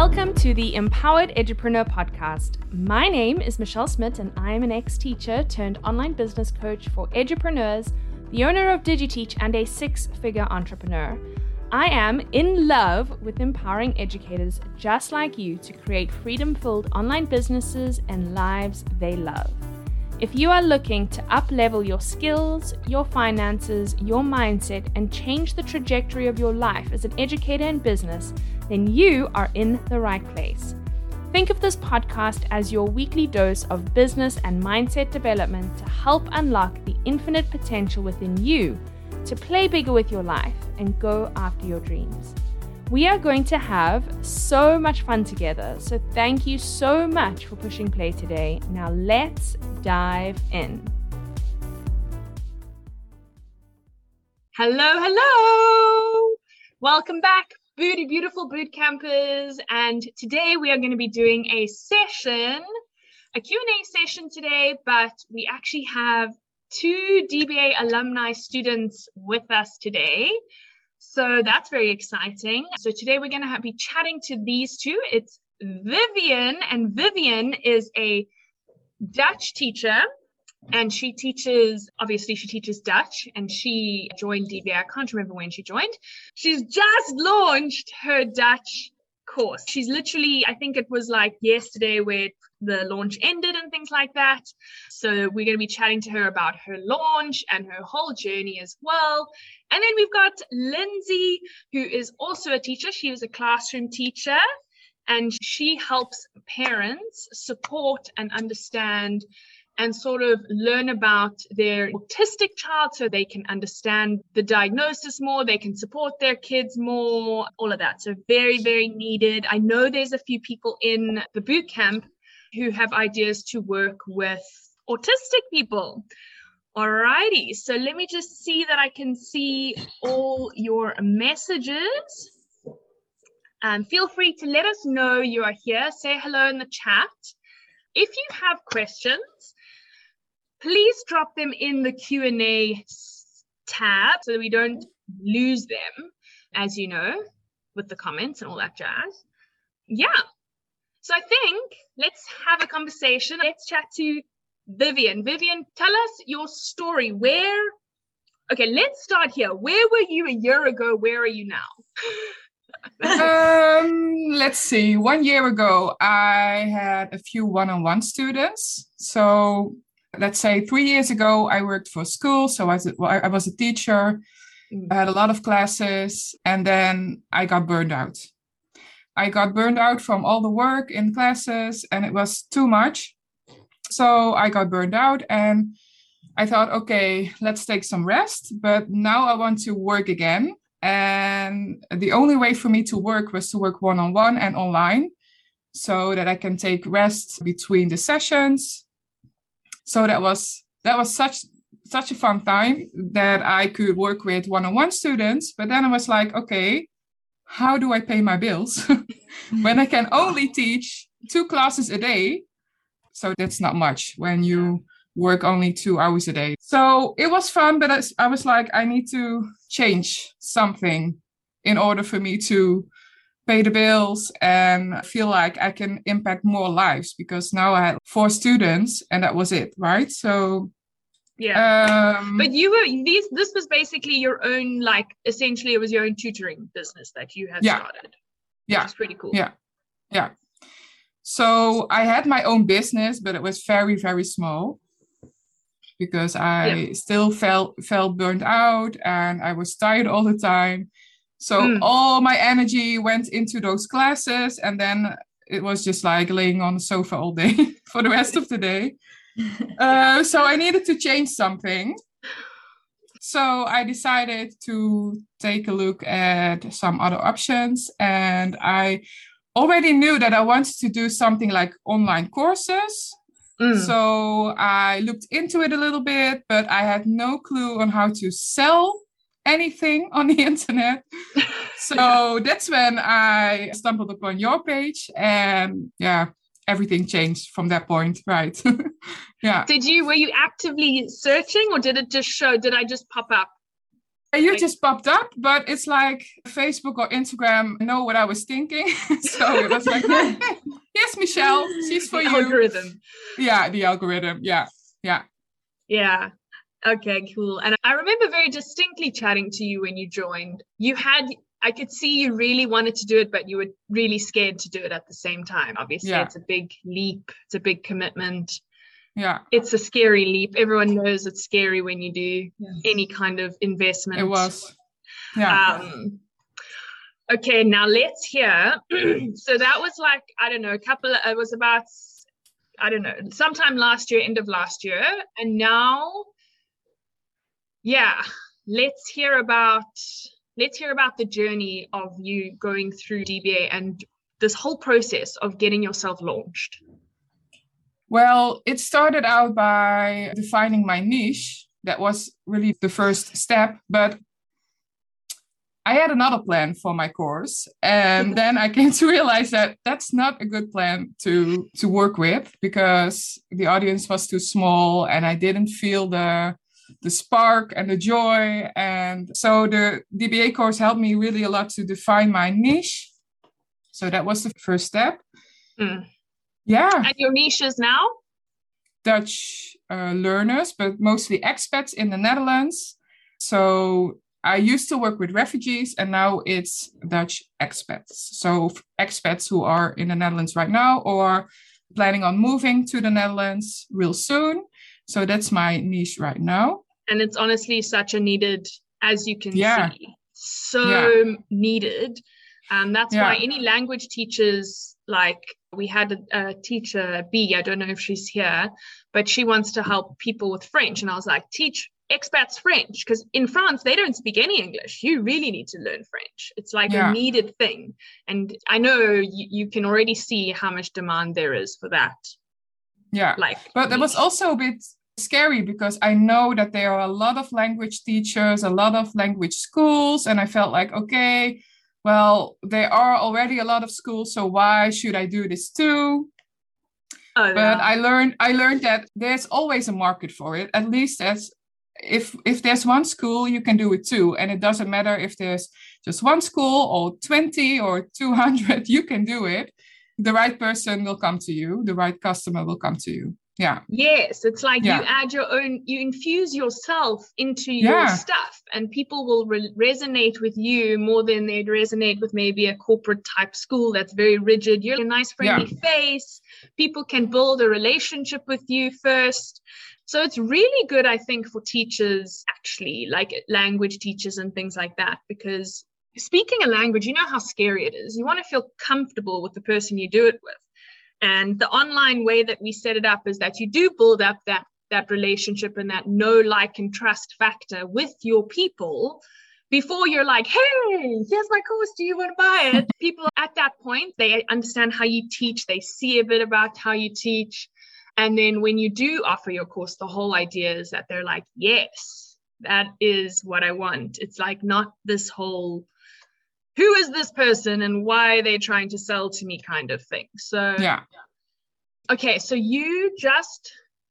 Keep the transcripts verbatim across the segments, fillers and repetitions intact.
Welcome to the Empowered Edupreneur podcast. My name is Michelle Smith and I am an ex-teacher turned online business coach for edupreneurs, the owner of DigiTeach and a six-figure entrepreneur. I am in love with empowering educators just like you to create freedom-filled online businesses and lives they love. If you are looking to up-level your skills, your finances, your mindset, and change the trajectory of your life as an educator in business, then you are in the right place. Think of this podcast as your weekly dose of business and mindset development to help unlock the infinite potential within you to play bigger with your life and go after your dreams. We are going to have so much fun together, so thank you so much for pushing play today. Now let's dive in. Hello, hello! Welcome back, Beauty Beautiful Boot Campers, and today we are going to be doing a session, a Q and A session today, but we actually have two D B A alumni students with us today. So that's very exciting. So today we're going to have, be chatting to these two. It's Vivian, and Vivian is a Dutch teacher, and she teaches, obviously she teaches Dutch, and she joined D B A. I can't remember when she joined. She's just launched her Dutch course. She's literally, I think it was like yesterday where the launch ended and things like that. So we're going to be chatting to her about her launch and her whole journey as well. And then we've got Lindsay, who is also a teacher. She is a classroom teacher, and she helps parents support and understand and sort of learn about their autistic child so they can understand the diagnosis more, they can support their kids more, all of that. So very, very needed. I know there's a few people in the boot camp who have ideas to work with autistic people. Alrighty, so let me just see that I can see all your messages. Um, feel free to let us know you are here. Say hello in the chat. If you have questions, please drop them in the Q and A tab so that we don't lose them, as you know, with the comments and all that jazz. Yeah. So I think let's have a conversation. Let's chat to Vivian. Vivian, tell us your story. Where, okay, let's start here. Where were you a year ago? Where are you now? um, let's see. One year ago, I had a few one-on-one students. So let's say three years ago, I worked for school. So I was, I was a teacher. I had a lot of classes, and then I got burned out. I got burned out from all the work in classes, and it was too much. So I got burned out, and I thought, okay, let's take some rest. But now I want to work again. And the only way for me to work was to work one-on-one and online so that I can take rest between the sessions. So that was that was such such a fun time that I could work with one-on-one students. But then I was like, okay, how do I pay my bills when I can only teach two classes a day? So that's not much when you work only two hours a day. So it was fun, but I was like, I need to change something in order for me to pay the bills and feel like I can impact more lives, because now I had four students and that was it, right? So yeah. Um, but you were these this was basically your own, like essentially it was your own tutoring business that you had yeah. started. Yeah. Which is pretty cool. Yeah. Yeah. So I had my own business, but it was very, very small because I yeah. still felt felt burned out and I was tired all the time. So mm. all my energy went into those classes, and then it was just like laying on the sofa all day for the rest of the day. Uh, so I needed to change something. So I decided to take a look at some other options, and I already knew that I wanted to do something like online courses. Mm. So I looked into it a little bit, but I had no clue on how to sell anything on the internet. So that's when I stumbled upon your page, and yeah, everything changed from that point, right? Yeah. Did you, were you actively searching, or did it just show, did I just pop up? You like, just popped up, but it's like Facebook or Instagram know what I was thinking. So it was like, hey, here's Michelle. She's for the you. algorithm. Yeah, the algorithm. Yeah, yeah. Yeah. Okay, cool. And I remember very distinctly chatting to you when you joined. You had, I could see you really wanted to do it, but you were really scared to do it at the same time. Obviously, Yeah. It's a big leap. It's a big commitment. Yeah. It's a scary leap. Everyone knows it's scary when you do Yes. any kind of investment. It was. Yeah. Um, okay, now let's hear. So that was like, I don't know, a couple of, it was about, I don't know, sometime last year, end of last year. And now, yeah, let's hear about, let's hear about the journey of you going through D B A and this whole process of getting yourself launched. Well, it started out by defining my niche. That was really the first step. But I had another plan for my course. And then I came to realize that that's not a good plan to, to work with, because the audience was too small and I didn't feel the, the spark and the joy. And so the D B A course helped me really a lot to define my niche. So that was the first step. Mm. Yeah. And your niche is now? Dutch uh, learners, but mostly expats in the Netherlands. So I used to work with refugees and now it's Dutch expats. So expats who are in the Netherlands right now or planning on moving to the Netherlands real soon. So that's my niche right now. And it's honestly such a needed, as you can yeah. see, so yeah. needed. Um, that's yeah. why any language teachers, like we had a, a teacher, B, I don't know if she's here, but she wants to help people with French. And I was like, teach expats French, because in France, they don't speak any English. You really need to learn French. It's like yeah. a needed thing. And I know you, you can already see how much demand there is for that. Yeah, like, but it was also a bit scary because I know that there are a lot of language teachers, a lot of language schools. And I felt like, okay, well, there are already a lot of schools, so why should I do this too? Oh, but yeah. I learned I learned that there's always a market for it. At least as if if there's one school, you can do it too. And it doesn't matter if there's just one school or twenty or two hundred, you can do it. The right person will come to you. The right customer will come to you. Yeah. Yes, it's like yeah. you add your own, you infuse yourself into your yeah. stuff, and people will re- resonate with you more than they'd resonate with maybe a corporate type school that's very rigid. You're a nice, friendly yeah. face. People can build a relationship with you first. So it's really good, I think, for teachers, actually, like language teachers and things like that, because speaking a language, you know how scary it is. You want to feel comfortable with the person you do it with. And the online way that we set it up is that you do build up that, that relationship and that know, like, and trust factor with your people before you're like, hey, here's my course. Do you want to buy it? People at that point, they understand how you teach. They see a bit about how you teach. And then when you do offer your course, the whole idea is that they're like, yes, that is what I want. It's like not this whole, who is this person and why are they trying to sell to me kind of thing. So, yeah. Okay, so you just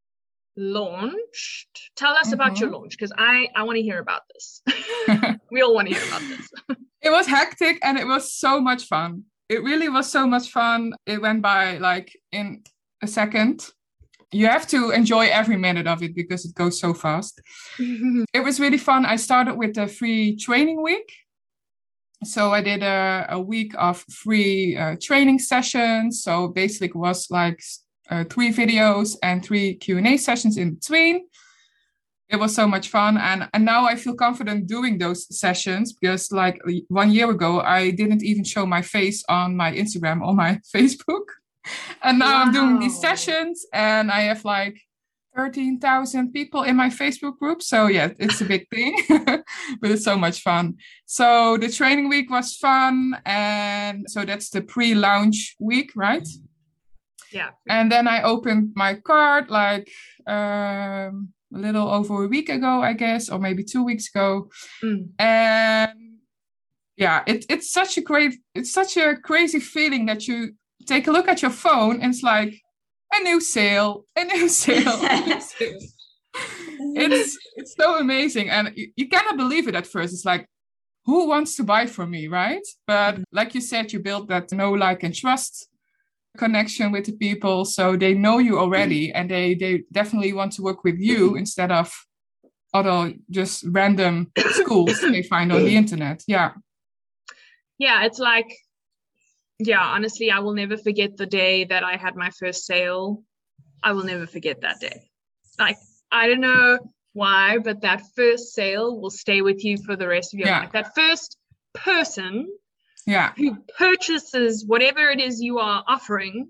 launched. Tell us mm-hmm. about your launch, because I, I want to hear about this. We all want to hear about this. It was hectic and it was so much fun. It really was so much fun. It went by like in a second. You have to enjoy every minute of it because it goes so fast. It was really fun. I started with a free training week. So I did a, a week of free uh, training sessions. So basically it was like uh, three videos and three Q and A sessions in between. It was so much fun. And, and now I feel confident doing those sessions because like one year ago, I didn't even show my face on my Instagram or my Facebook. And now wow. I'm doing these sessions and I have like thirteen thousand people in my Facebook group. So yeah, it's a big thing, but it's so much fun. So the training week was fun. And so that's the pre-launch week, right? Yeah. And then I opened my card like um, a little over a week ago, I guess, or maybe two weeks ago. Mm. And yeah, it, it's such a great, it's such a crazy feeling that you take a look at your phone and it's like, a new sale, a new sale, a new sale. it's it's so amazing. And you, you cannot believe it at first. It's like, who wants to buy from me, right? But like you said, you build that know, like, and trust connection with the people. So they know you already, and they, they definitely want to work with you instead of other just random schools they find on the internet. Yeah. Yeah, it's like, yeah, honestly, I will never forget the day that I had my first sale. I will never forget that day. Like, I don't know why, but that first sale will stay with you for the rest of your Yeah. life. That first person Yeah. who purchases whatever it is you are offering,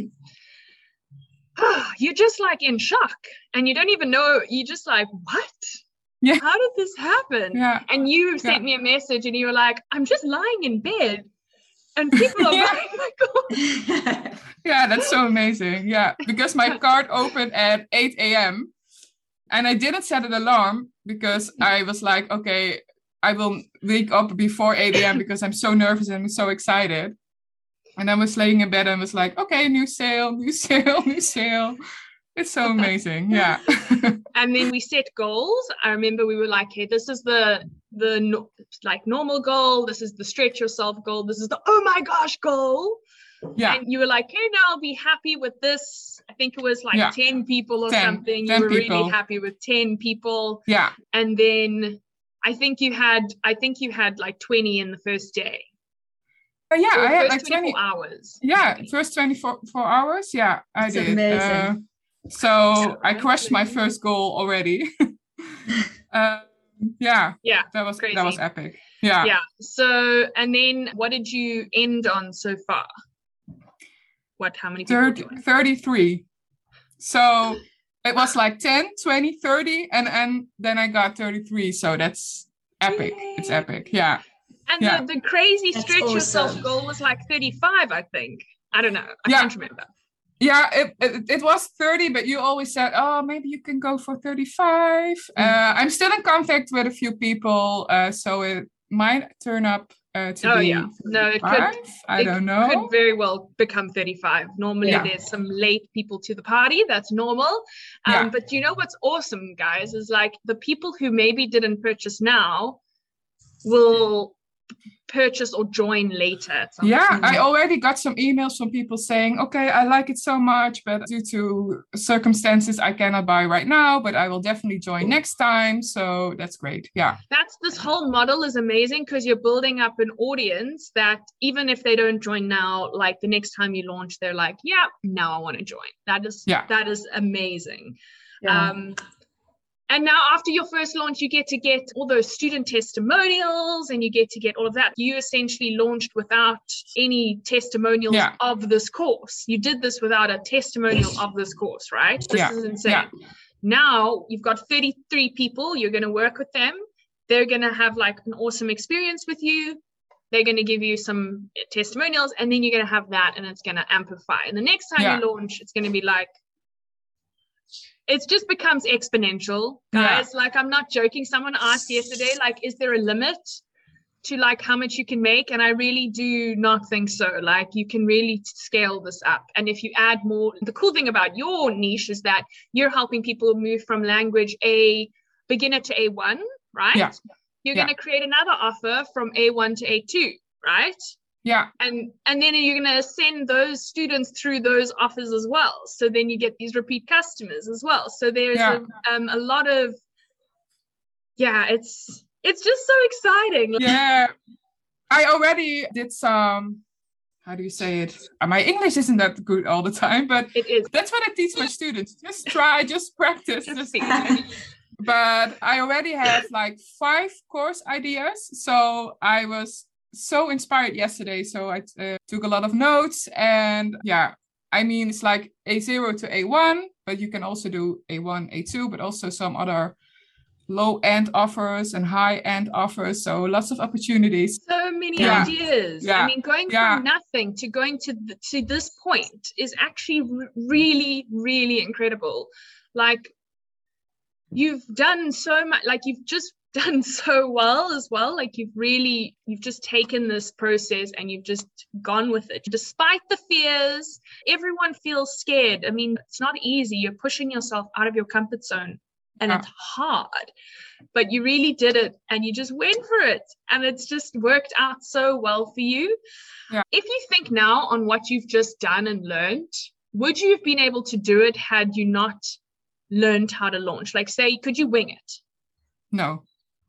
you're just like in shock, and you don't even know. You're just like, what? Yeah. How did this happen? Yeah. And you sent Yeah. me a message, and you were like, I'm just lying in bed, and people are Yeah. buying my gold. Yeah, that's so amazing. Yeah, because my cart opened at eight a.m. and I didn't set an alarm because I was like, okay, I will wake up before eight a.m. because I'm so nervous and so excited. And I was laying in bed and was like, okay, new sale, new sale, new sale. It's so amazing. Yeah. And then we set goals. I remember we were like, hey, this is the the no, like normal goal. This is the stretch yourself goal. This is the oh my gosh goal. Yeah. And you were like, hey, now I'll be happy with this. I think it was like Yeah. ten people or ten, something. ten You were people. really happy with ten people. Yeah. And then I think you had, I think you had like twenty in the first day. Uh, yeah, Or I had first like twenty hours. Yeah, first twenty-four four hours. Yeah, I That's did. amazing. Uh, so I crushed my first goal already. uh, yeah, Yeah, that was crazy. that was epic. Yeah. Yeah. So, and then what did you end on so far? What, how many people thirty, joined? thirty-three. So it was like ten, twenty, thirty, and, and then I got thirty-three. So that's epic. Yay. It's epic. Yeah. And Yeah. the, the crazy That's stretch yourself awesome. goal was like thirty-five, I think. I don't know. I Yeah. can't remember. Yeah, it, it, it was thirty, but you always said, oh, maybe you can go for thirty-five. Mm. Uh, I'm still in contact with a few people, uh, so it might turn up uh, to Oh, be yeah. No, it could- thirty-five. I it don't know. Could very well become thirty-five. Normally Yeah. there's some late people to the party. That's normal. Um, Yeah. But you know what's awesome, guys, is like the people who maybe didn't purchase now will purchase or join later at some Yeah, point. I already got some emails from people saying, okay, I like it so much, but due to circumstances, I cannot buy right now, but I will definitely join next time. So that's great. Yeah. That's this whole model is amazing because you're building up an audience that even if they don't join now, like the next time you launch, they're like, yeah, now I want to join. That is Yeah. that is amazing. Yeah. Um, and now after your first launch, you get to get all those student testimonials and you get to get all of that. You essentially launched without any testimonials Yeah. of this course. You did this without a testimonial of this course, right? This Yeah. is insane. Yeah. Now you've got thirty-three people. You're going to work with them. They're going to have like an awesome experience with you. They're going to give you some testimonials, and then you're going to have that, and it's going to amplify. And the next time Yeah. you launch, it's going to be like, it just becomes exponential, Yeah. guys. Like, I'm not joking. Someone asked yesterday, like, is there a limit to like how much you can make? And I really do not think so. Like, you can really scale this up. And if you add more, the cool thing about your niche is that you're helping people move from language A beginner to A one, right? Yeah. You're Yeah. going to create another offer from A one to A two, right? Yeah. And and then you're going to send those students through those offers as well. So then you get these repeat customers as well. So there's Yeah. a, um, a lot of, yeah, it's it's just so exciting. Yeah. I already did some, how do you say it? Uh, My English isn't that good all the time, but It is. that's what I teach my students. Just try, just practice. Just Just speak. but I already have like five course ideas. So I was so inspired yesterday. So I uh, took a lot of notes, and yeah, I mean, it's like A zero to A one, but you can also do A one, A two, but also some other low end offers and high end offers. So lots of opportunities. So many Yeah. ideas. Yeah. I mean, going Yeah. from nothing to going to th- to this point is actually r- really, really incredible. Like, you've done so much. Like, you've just done so well as well. Like, you've really, you've just taken this process and you've just gone with it. Despite the fears, everyone feels scared. I mean, it's not easy. You're pushing yourself out of your comfort zone. and yeah. it's hard, but you really did it and you just went for it. And it's just worked out so well for you. Yeah. If you think now on what you've just done and learned, would you have been able to do it had you not learned how to launch? Like, say, could you wing it? No.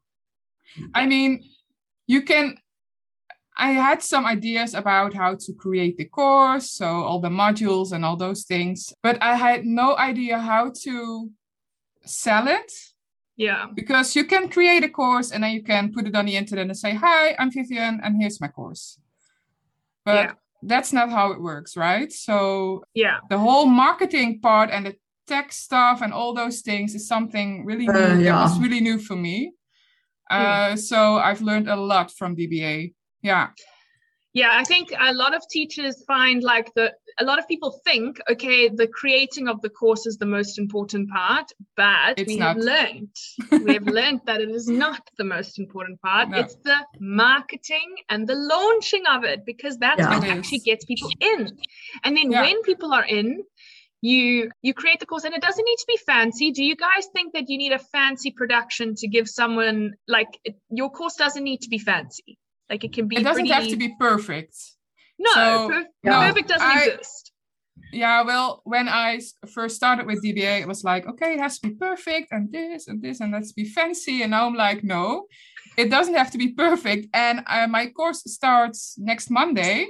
I mean, you can, I had some ideas about how to create the course, so all the modules and all those things, but I had no idea how to sell it. Yeah. Because you can create a course and then you can put it on the internet and say, hi, I'm Vivian and here's my course. But yeah. That's not how it works, right? So yeah, the whole marketing part and the tech stuff and all those things is something really new. Uh, yeah. That was really new for me. Uh, mm. So I've learned a lot from D B A. Yeah. Yeah, I think a lot of teachers find like the, a lot of people think, okay, the creating of the course is the most important part, but it's we not. have learned, we have learned that it is not the most important part. No. It's the marketing and the launching of it, because that's yeah, what actually gets people in. And then yeah. when people are in, you you create the course, and it doesn't need to be fancy. Do you guys think that you need a fancy production to give someone, like, it, your course doesn't need to be fancy? Like, it can be. It doesn't pretty... have to be perfect. No, so, per- no perfect doesn't I, exist. Yeah, well, when I first started with D B A, it was like, okay, it has to be perfect, and this and this, and let's be fancy. And now I'm like, no, it doesn't have to be perfect. And uh, my course starts next Monday,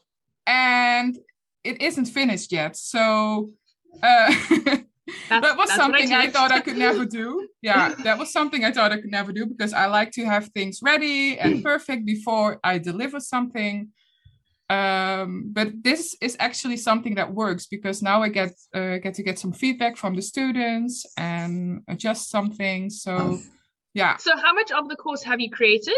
and it isn't finished yet. So uh, that was something I, I thought I could never do. Yeah, that was something I thought I could never do, because I like to have things ready and perfect before I deliver something. Um, but this is actually something that works, because now I get uh, get to get some feedback from the students and adjust something. So yeah. So how much of the course have you created?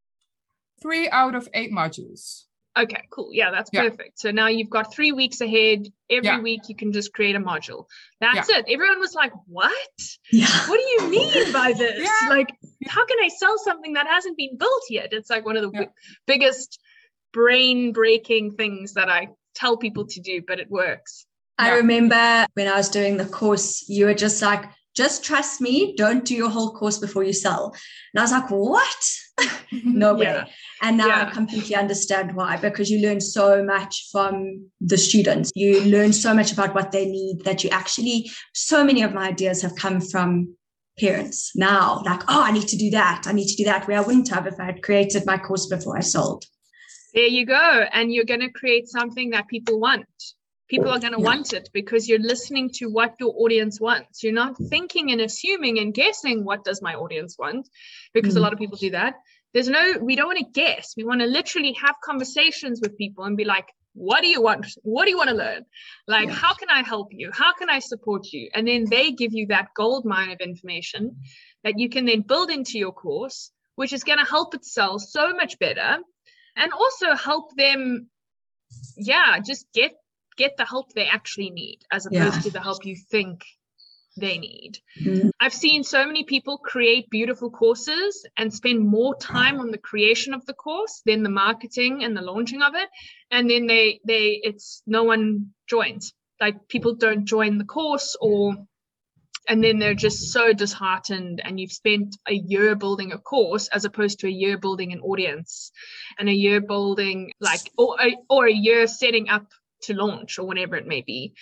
Three out of eight modules. Okay, cool. Yeah, that's yeah. perfect. So now you've got three weeks ahead. Every yeah. week you can just create a module. That's yeah. it. Everyone was like, what? Yeah. What do you mean by this? Yeah. Like, how can I sell something that hasn't been built yet? It's like one of the yeah. w- biggest brain-breaking things that I tell people to do, but it works. I yeah. remember when I was doing the course, you were just like, just trust me, don't do your whole course before you sell. And I was like, what? No way. Yeah. And now yeah. I completely understand why, because you learn so much from the students. You learn so much about what they need that you actually, so many of my ideas have come from parents now, like, oh, I need to do that. I need to do that, where I wouldn't have if I had created my course before I sold. There you go. And you're going to create something that people want. People are going to yeah. want it because you're listening to what your audience wants. You're not thinking and assuming and guessing, what does my audience want? Because mm. a lot of people do that. There's no, we don't want to guess. We want to literally have conversations with people and be like, what do you want? What do you want to learn? Like, yeah. how can I help you? How can I support you? And then they give you that gold mine of information that you can then build into your course, which is going to help it sell so much better. And also help them, yeah, just get get the help they actually need, as opposed yeah. to the help you think they need. Mm-hmm. I've seen so many people create beautiful courses and spend more time on the creation of the course than the marketing and the launching of it. And then they, they it's no one joins. Like, people don't join the course, or and then they're just so disheartened, and you've spent a year building a course as opposed to a year building an audience, and a year building like, or a, or a year setting up to launch, or whatever it may be.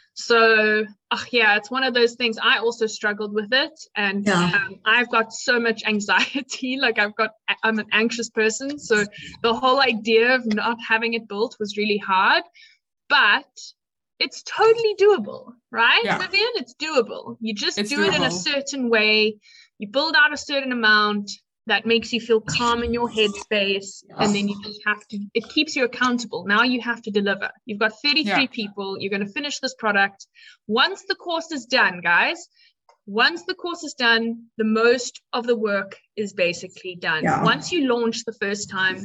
So, oh yeah, it's one of those things. I also struggled with it, and yeah. um, I've got so much anxiety. Like, I've got, I'm an anxious person. So the whole idea of not having it built was really hard, but it's totally doable, right, yeah. Vivian? It's doable. You just it's do doable. It in a certain way. You build out a certain amount that makes you feel calm in your headspace, yeah. and then you just have to, it keeps you accountable. Now you have to deliver. You've got thirty-three yeah. people. You're going to finish this product. Once the course is done, guys, once the course is done, the most of the work is basically done. Yeah. Once you launch the first time,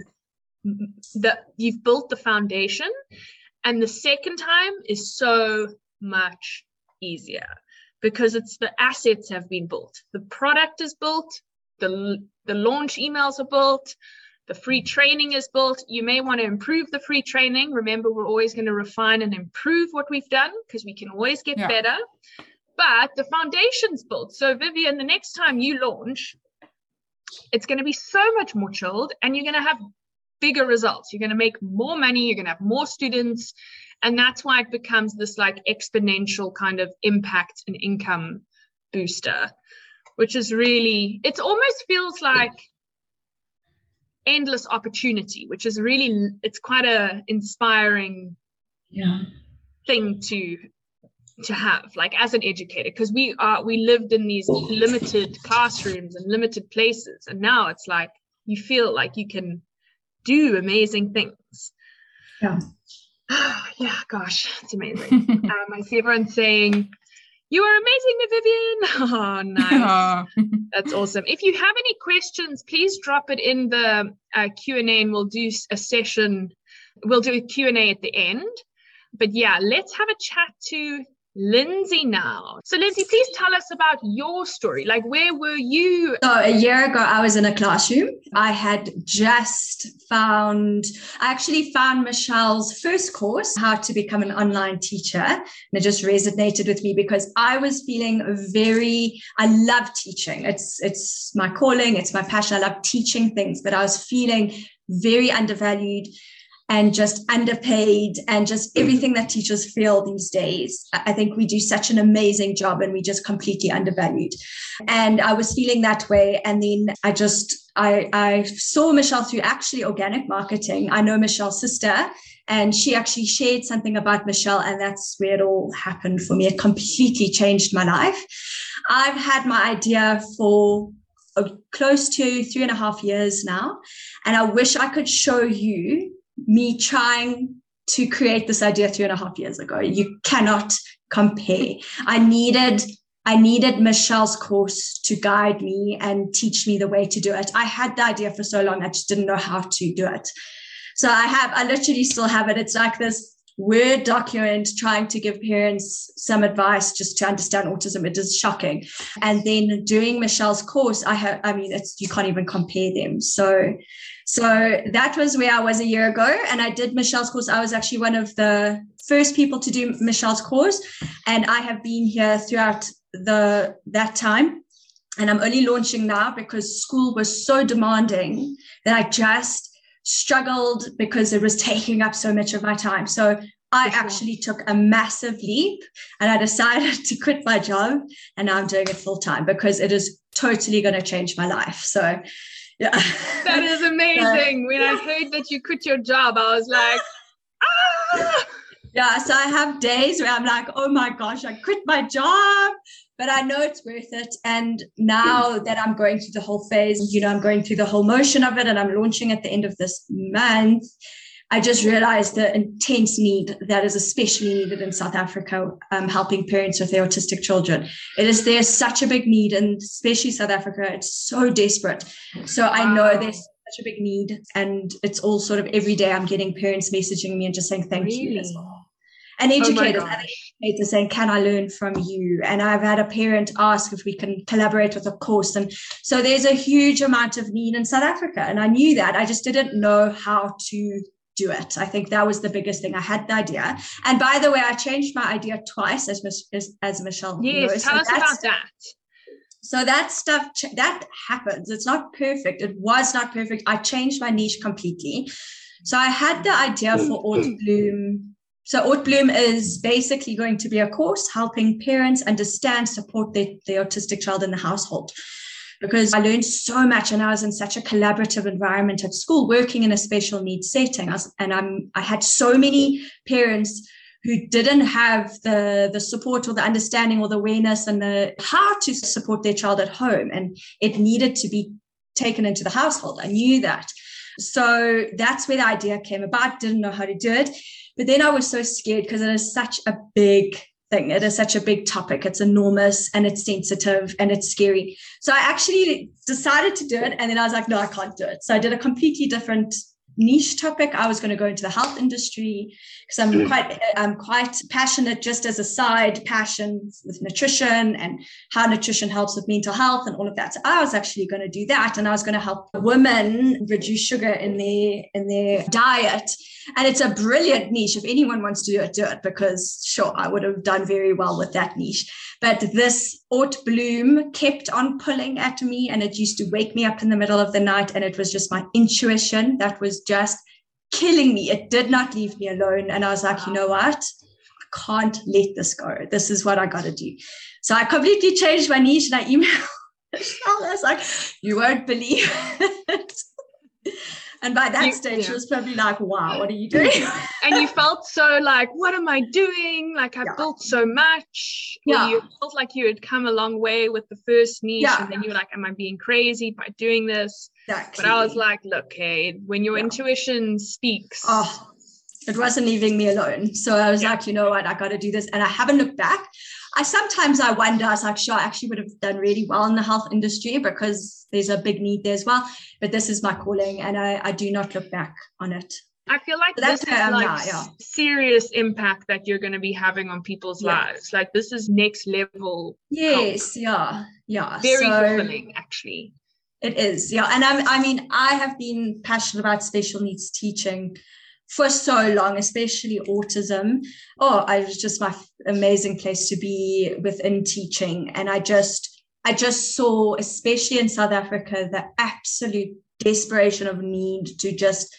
the, you've built the foundation. And the second time is so much easier, because it's the assets have been built. The product is built. The, the launch emails are built. The free training is built. You may want to improve the free training. Remember, we're always going to refine and improve what we've done, because we can always get yeah. better. but the foundation's built. So Vivian, the next time you launch, it's going to be so much more chilled, and you're going to have bigger results. You're going to make more money. You're going to have more students. And that's why it becomes this like exponential kind of impact and income booster, which is really, it almost feels like endless opportunity, which is really, it's quite a inspiring yeah. thing to to have, like as an educator, because we are we lived in these limited classrooms and limited places, and now it's like you feel like you can do amazing things. Yeah. Yeah, gosh, it's amazing. um, I see everyone saying, "You are amazing, Vivian." Oh, nice. That's awesome. If you have any questions, please drop it in the uh, Q and A, and we'll do a session. We'll do a Q and A at the end. But yeah, let's have a chat to Lindsay now. So Lindsay, please tell us about your story. Like, where were you? So a year ago, I was in a classroom. I had just found, I actually found Michelle's first course, How to Become an Online Teacher. And it just resonated with me because I was feeling very, I love teaching. It's, it's my calling. It's my passion. I love teaching things, but I was feeling very undervalued and just underpaid and just everything that teachers feel these days. I think we do such an amazing job and we just completely undervalued. And I was feeling that way. And then I just, I, I saw Michelle through actually organic marketing. I know Michelle's sister, and she actually shared something about Michelle, and that's where it all happened for me. It completely changed my life. I've had my idea for close to three and a half years now. And I wish I could show you me trying to create this idea three and a half years ago. You cannot compare. I needed, I needed Michelle's course to guide me and teach me the way to do it. I had the idea for so long, I just didn't know how to do it. So I have, I literally still have it. It's like this Word document trying to give parents some advice just to understand autism. It is shocking. And then doing Michelle's course, I have, I mean, it's, you can't even compare them. So, so that was where I was a year ago. And I did Michelle's course. I was actually one of the first people to do Michelle's course. And I have been here throughout the, that time. And I'm only launching now because school was so demanding that I just struggled because it was taking up so much of my time. So I sure. actually took a massive leap and I decided to quit my job, and now I'm doing it full time because it is totally going to change my life. So yeah. That is amazing. So, when I heard that you quit your job, I was like, ah! Yeah, so I have days where I'm like, oh my gosh, I quit my job, but I know it's worth it. And now that I'm going through the whole phase, you know, I'm going through the whole motion of it, and I'm launching at the end of this month, I just realized the intense need that is especially needed in South Africa, um, helping parents with their autistic children. It is, there's such a big need, and especially South Africa, it's so desperate. So wow. I know there's such a big need, and it's all sort of every day I'm getting parents messaging me and just saying thank really? you as well. And educators, oh educators saying, can I learn from you? And I've had a parent ask if we can collaborate with a course. And so there's a huge amount of need in South Africa. And I knew that. I just didn't know how to do it. I think that was the biggest thing. I had the idea. And by the way, I changed my idea twice, as, as, as Michelle Yes, knows. tell so us about that. So that stuff, that happens. It's not perfect. It was not perfect. I changed my niche completely. So I had the idea for Aut Bloom. So Aut Bloom is basically going to be a course helping parents understand, support their, their autistic child in the household. Because I learned so much, and I was in such a collaborative environment at school, working in a special needs setting. I was, and I'm, I had so many parents who didn't have the, the support or the understanding or the awareness and the how to support their child at home. And it needed to be taken into the household. I knew that. So that's where the idea came about. Didn't know how to do it. But then I was so scared because it is such a big thing. It is such a big topic. It's enormous and it's sensitive and it's scary. So I actually decided to do it. And then I was like, no, I can't do it. So I did a completely different niche topic. I was going to go into the health industry because I'm quite, I'm quite passionate, just as a side passion, with nutrition and how nutrition helps with mental health and all of that. So I was actually going to do that, and I was going to help women reduce sugar in their in their diet. And it's a brilliant niche. If anyone wants to do it, do it, because sure, I would have done very well with that niche. But this Haute Bloom kept on pulling at me, and it used to wake me up in the middle of the night. And it was just my intuition that was just killing me. It did not leave me alone. And I was like, you know what? I can't let this go. This is what I got to do. So I completely changed my niche, and I emailed Michelle. I was like, you won't believe it. And by that you, stage, yeah. She was probably like, wow, what are you doing? And you felt so like, what am I doing? Like, I yeah. built so much. Yeah. Or you felt like you had come a long way with the first niche. Yeah. And then you were like, am I being crazy by doing this? Exactly. But I was like, look, hey, when your yeah. intuition speaks. Oh, it wasn't leaving me alone. So I was yeah. like, you know what? I got to do this. And I haven't looked back. I sometimes I wonder, I was like, sure, I actually would have done really well in the health industry because there's a big need there as well. But this is my calling, and I, I do not look back on it. I feel like so this is like now, yeah. serious impact that you're going to be having on people's yeah. lives. Like this is next level. Yes, help. yeah, yeah. Very so, fulfilling, actually. It is, yeah. And I'm, I mean, I have been passionate about special needs teaching for so long, especially autism. Oh, it was just my amazing place to be within teaching. And I just, I just saw, especially in South Africa, the absolute desperation of need to just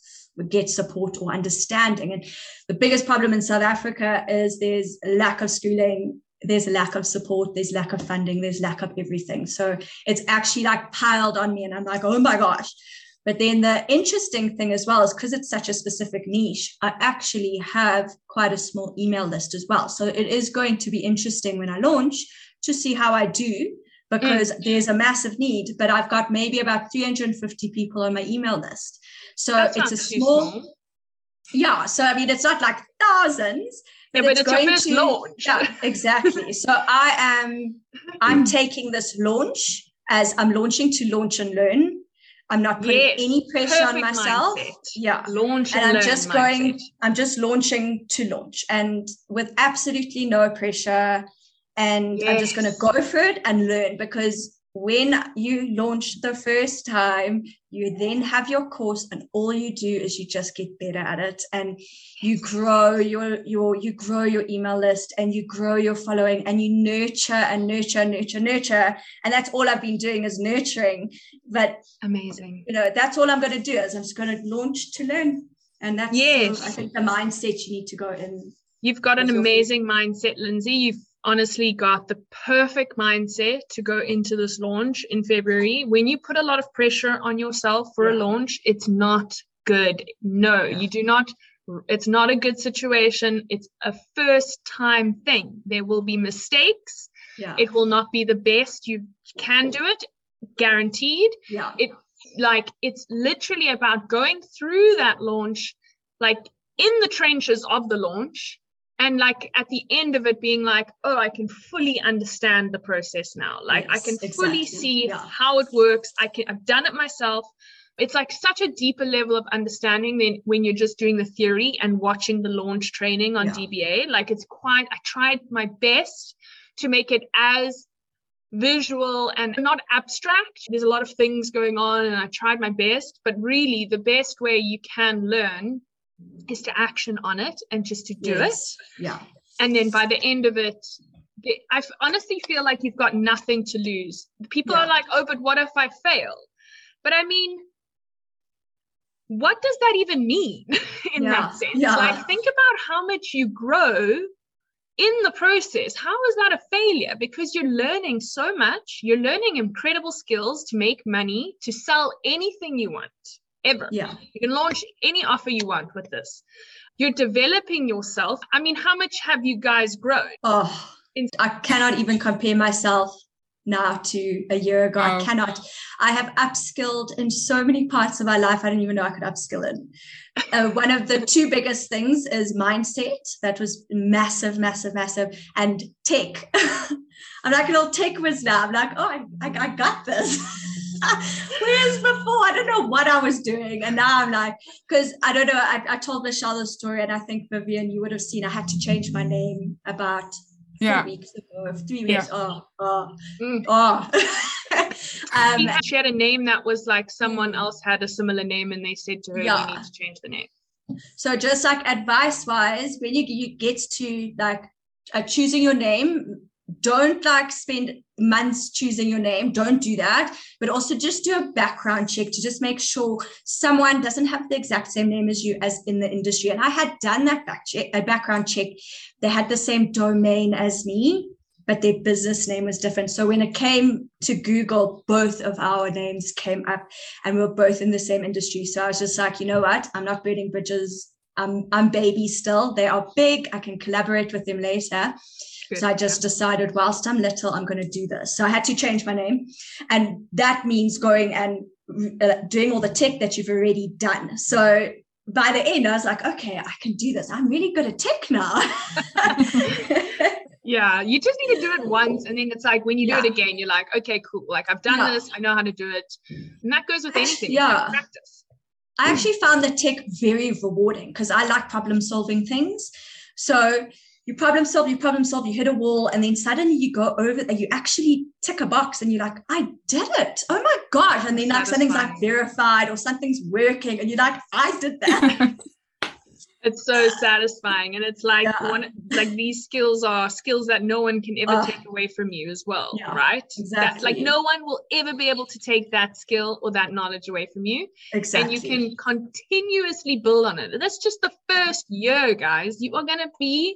get support or understanding. And the biggest problem in South Africa is there's a lack of schooling, there's a lack of support, there's lack of funding, there's lack of everything. So it's actually like piled on me, and I'm like, oh my gosh. But then the interesting thing as well is because it's such a specific niche, I actually have quite a small email list as well. So it is going to be interesting when I launch to see how I do, because mm. there's a massive need, but I've got maybe about three hundred fifty people on my email list. So That's it's a small, small, yeah. So I mean, it's not like thousands, but, yeah, but it's, it's going your first to, launch. Yeah, exactly. So I am, I'm taking this launch as I'm launching to launch and learn. I'm not putting yes, any pressure on myself. Mindset. Yeah. Launch and, and I'm just mindset. going, I'm just launching to launch, and with absolutely no pressure. And yes. I'm just going to go for it and learn, because when you launch the first time, you then have your course, and all you do is you just get better at it, and you grow your your you grow your email list, and you grow your following, and you nurture and nurture nurture nurture and that's all I've been doing is nurturing. But amazing, you know, that's all I'm going to do is I'm just going to launch to learn. And that's yes. sort of, I think, the mindset you need to go in. You've got an amazing mindset, Lindsay. You've honestly got the perfect mindset to go into this launch in February. When you put a lot of pressure on yourself for yeah. a launch, it's not good. No, yeah. you do not. It's not a good situation. It's a first time thing. There will be mistakes. Yeah. It will not be the best. You can do it, guaranteed. Yeah. It like it's literally about going through that launch, like in the trenches of the launch. And like at the end of it being like, oh, I can fully understand the process now. Like yes, I can exactly. fully see yeah. how it works. I can, I've done it myself. It's like such a deeper level of understanding than when you're just doing the theory and watching the launch training on yeah. D B A. Like it's quite, I tried my best to make it as visual and not abstract. There's a lot of things going on, and I tried my best, but really the best way you can learn is to action on it and just to do yes. it. Yeah. And then by the end of it, I honestly feel like you've got nothing to lose. People yeah. are like, oh, but what if I fail? But I mean, what does that even mean in yeah. that sense? Yeah. Like, think about how much you grow in the process. How is that a failure? Because you're learning so much. You're learning incredible skills to make money, to sell anything you want. Ever. Yeah. You can launch any offer you want with this. You're developing yourself. I mean, how much have you guys grown? Oh, in- I cannot even compare myself now to a year ago. Oh. I cannot. I have upskilled in so many parts of my life. I didn't even know I could upskill in. Uh, one of the two biggest things is mindset. That was massive, massive, massive. And tech. I'm like an old tech whiz now. I'm like, oh, I, I, I got this. Whereas before, I don't know what I was doing. And now I'm like, because I don't know, I, I told Michelle the story, and I think, Vivian, you would have seen I had to change my name about yeah. four weeks ago, three weeks. Yeah. Oh, oh, mm. oh. um, she had a name that was like someone else had a similar name, and they said to her, yeah. you need to change the name. So just like advice-wise, when you, you get to like uh, choosing your name, don't like spend months choosing your name. Don't do that. But also just do a background check to just make sure someone doesn't have the exact same name as you as in the industry. And I had done that back check, a background check. They had the same domain as me, but their business name was different. So when it came to Google, both of our names came up, and we were both in the same industry. So I was just like, you know what? I'm not burning bridges. I'm, I'm baby still. They are big. I can collaborate with them later. Good. So I just decided, whilst I'm little, I'm going to do this. So I had to change my name. And that means going and uh, doing all the tech that you've already done. So by the end, I was like, okay, I can do this. I'm really good at tech now. Yeah, you just need to do it once. And then it's like, when you do yeah. it again, you're like, okay, cool. Like, I've done yeah. this. I know how to do it. And that goes with anything. Yeah. Practice. I actually found the tech very rewarding because I like problem solving things. So you problem solve, you problem solve, you hit a wall, and then suddenly you go over and you actually tick a box and you're like, I did it. Oh my gosh. And then like something's like verified or something's working and you're like, I did that. It's so satisfying. And it's like yeah. one like these skills are skills that no one can ever uh, take away from you as well. Yeah, right? Exactly. That, like no one will ever be able to take that skill or that knowledge away from you. Exactly. And you can continuously build on it. That's just the first year, guys. You are gonna be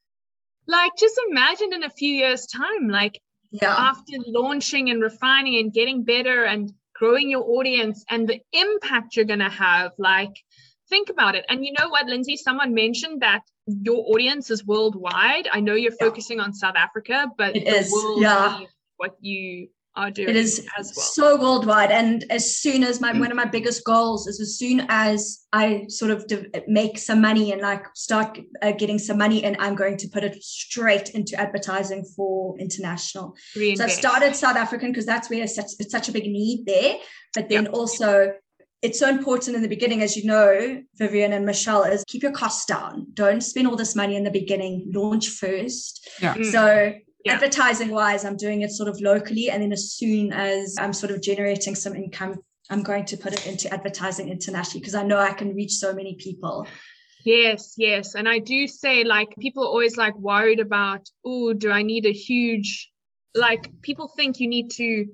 like, just imagine in a few years' time, like yeah. after launching and refining and getting better and growing your audience and the impact you're gonna have, like think about it. And you know what, Lindsay, someone mentioned that your audience is worldwide. I know you're yeah. focusing on South Africa, but it the is world yeah. needs what you are doing it is as well. So worldwide. And as soon as my one of my biggest goals is as soon as I sort of de- make some money and like start uh, getting some money, and I'm going to put it straight into advertising for international. Reinvest. So I started South African because that's where it's such, it's such a big need there. But then yeah. also it's so important in the beginning, as you know, Vivian and Michelle, is keep your costs down. Don't spend all this money in the beginning. Launch first. Yeah. Mm. So yeah. advertising wise, I'm doing it sort of locally. And then as soon as I'm sort of generating some income, I'm going to put it into advertising internationally because I know I can reach so many people. Yes, yes. And I do say, like, people are always like worried about, oh, do I need a huge, like people think you need to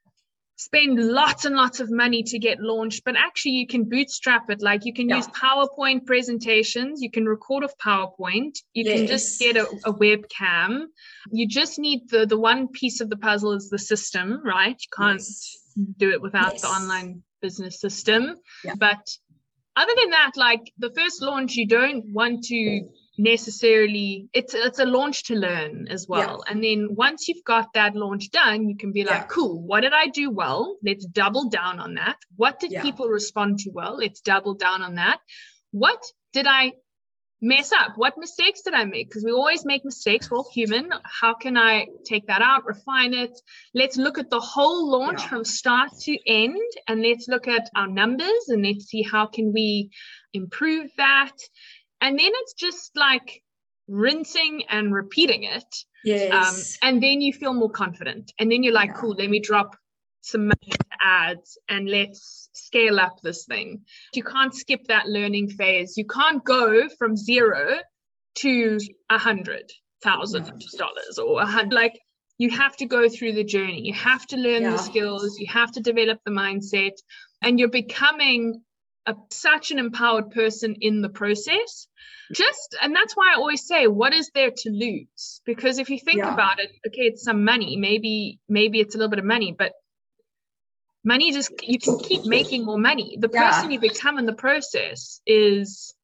spend lots and lots of money to get launched, but actually you can bootstrap it. Like you can yeah. use PowerPoint presentations, you can record off PowerPoint, you yes. can just get a, a webcam. You just need the the one piece of the puzzle is the system, right? You can't yes. do it without yes. the online business system. Yeah. But other than that, like the first launch, you don't want to necessarily, it's it's a launch to learn as well. Yeah. And then once you've got that launch done, you can be like, yeah. cool, what did I do well? Let's double down on that. What did yeah. people respond to well? Let's double down on that. What did I mess up? What mistakes did I make? Because we always make mistakes. We're all human. How can I take that out, refine it? Let's look at the whole launch yeah. from start to end, and let's look at our numbers and let's see how can we improve that. And then it's just like rinsing and repeating it. Yes. Um, and then you feel more confident. And then you're like, yeah. cool, let me drop some money to ads and let's scale up this thing. You can't skip that learning phase. You can't go from zero to a hundred thousand dollars or a hundred. Like you have to go through the journey. You have to learn yeah. the skills. You have to develop the mindset, and you're becoming a, such an empowered person in the process. Just, and that's why I always say, what is there to lose? Because if you think yeah. about it, okay, it's some money, maybe, maybe it's a little bit of money, but money just, you can keep making more money. The yeah. person you become in the process is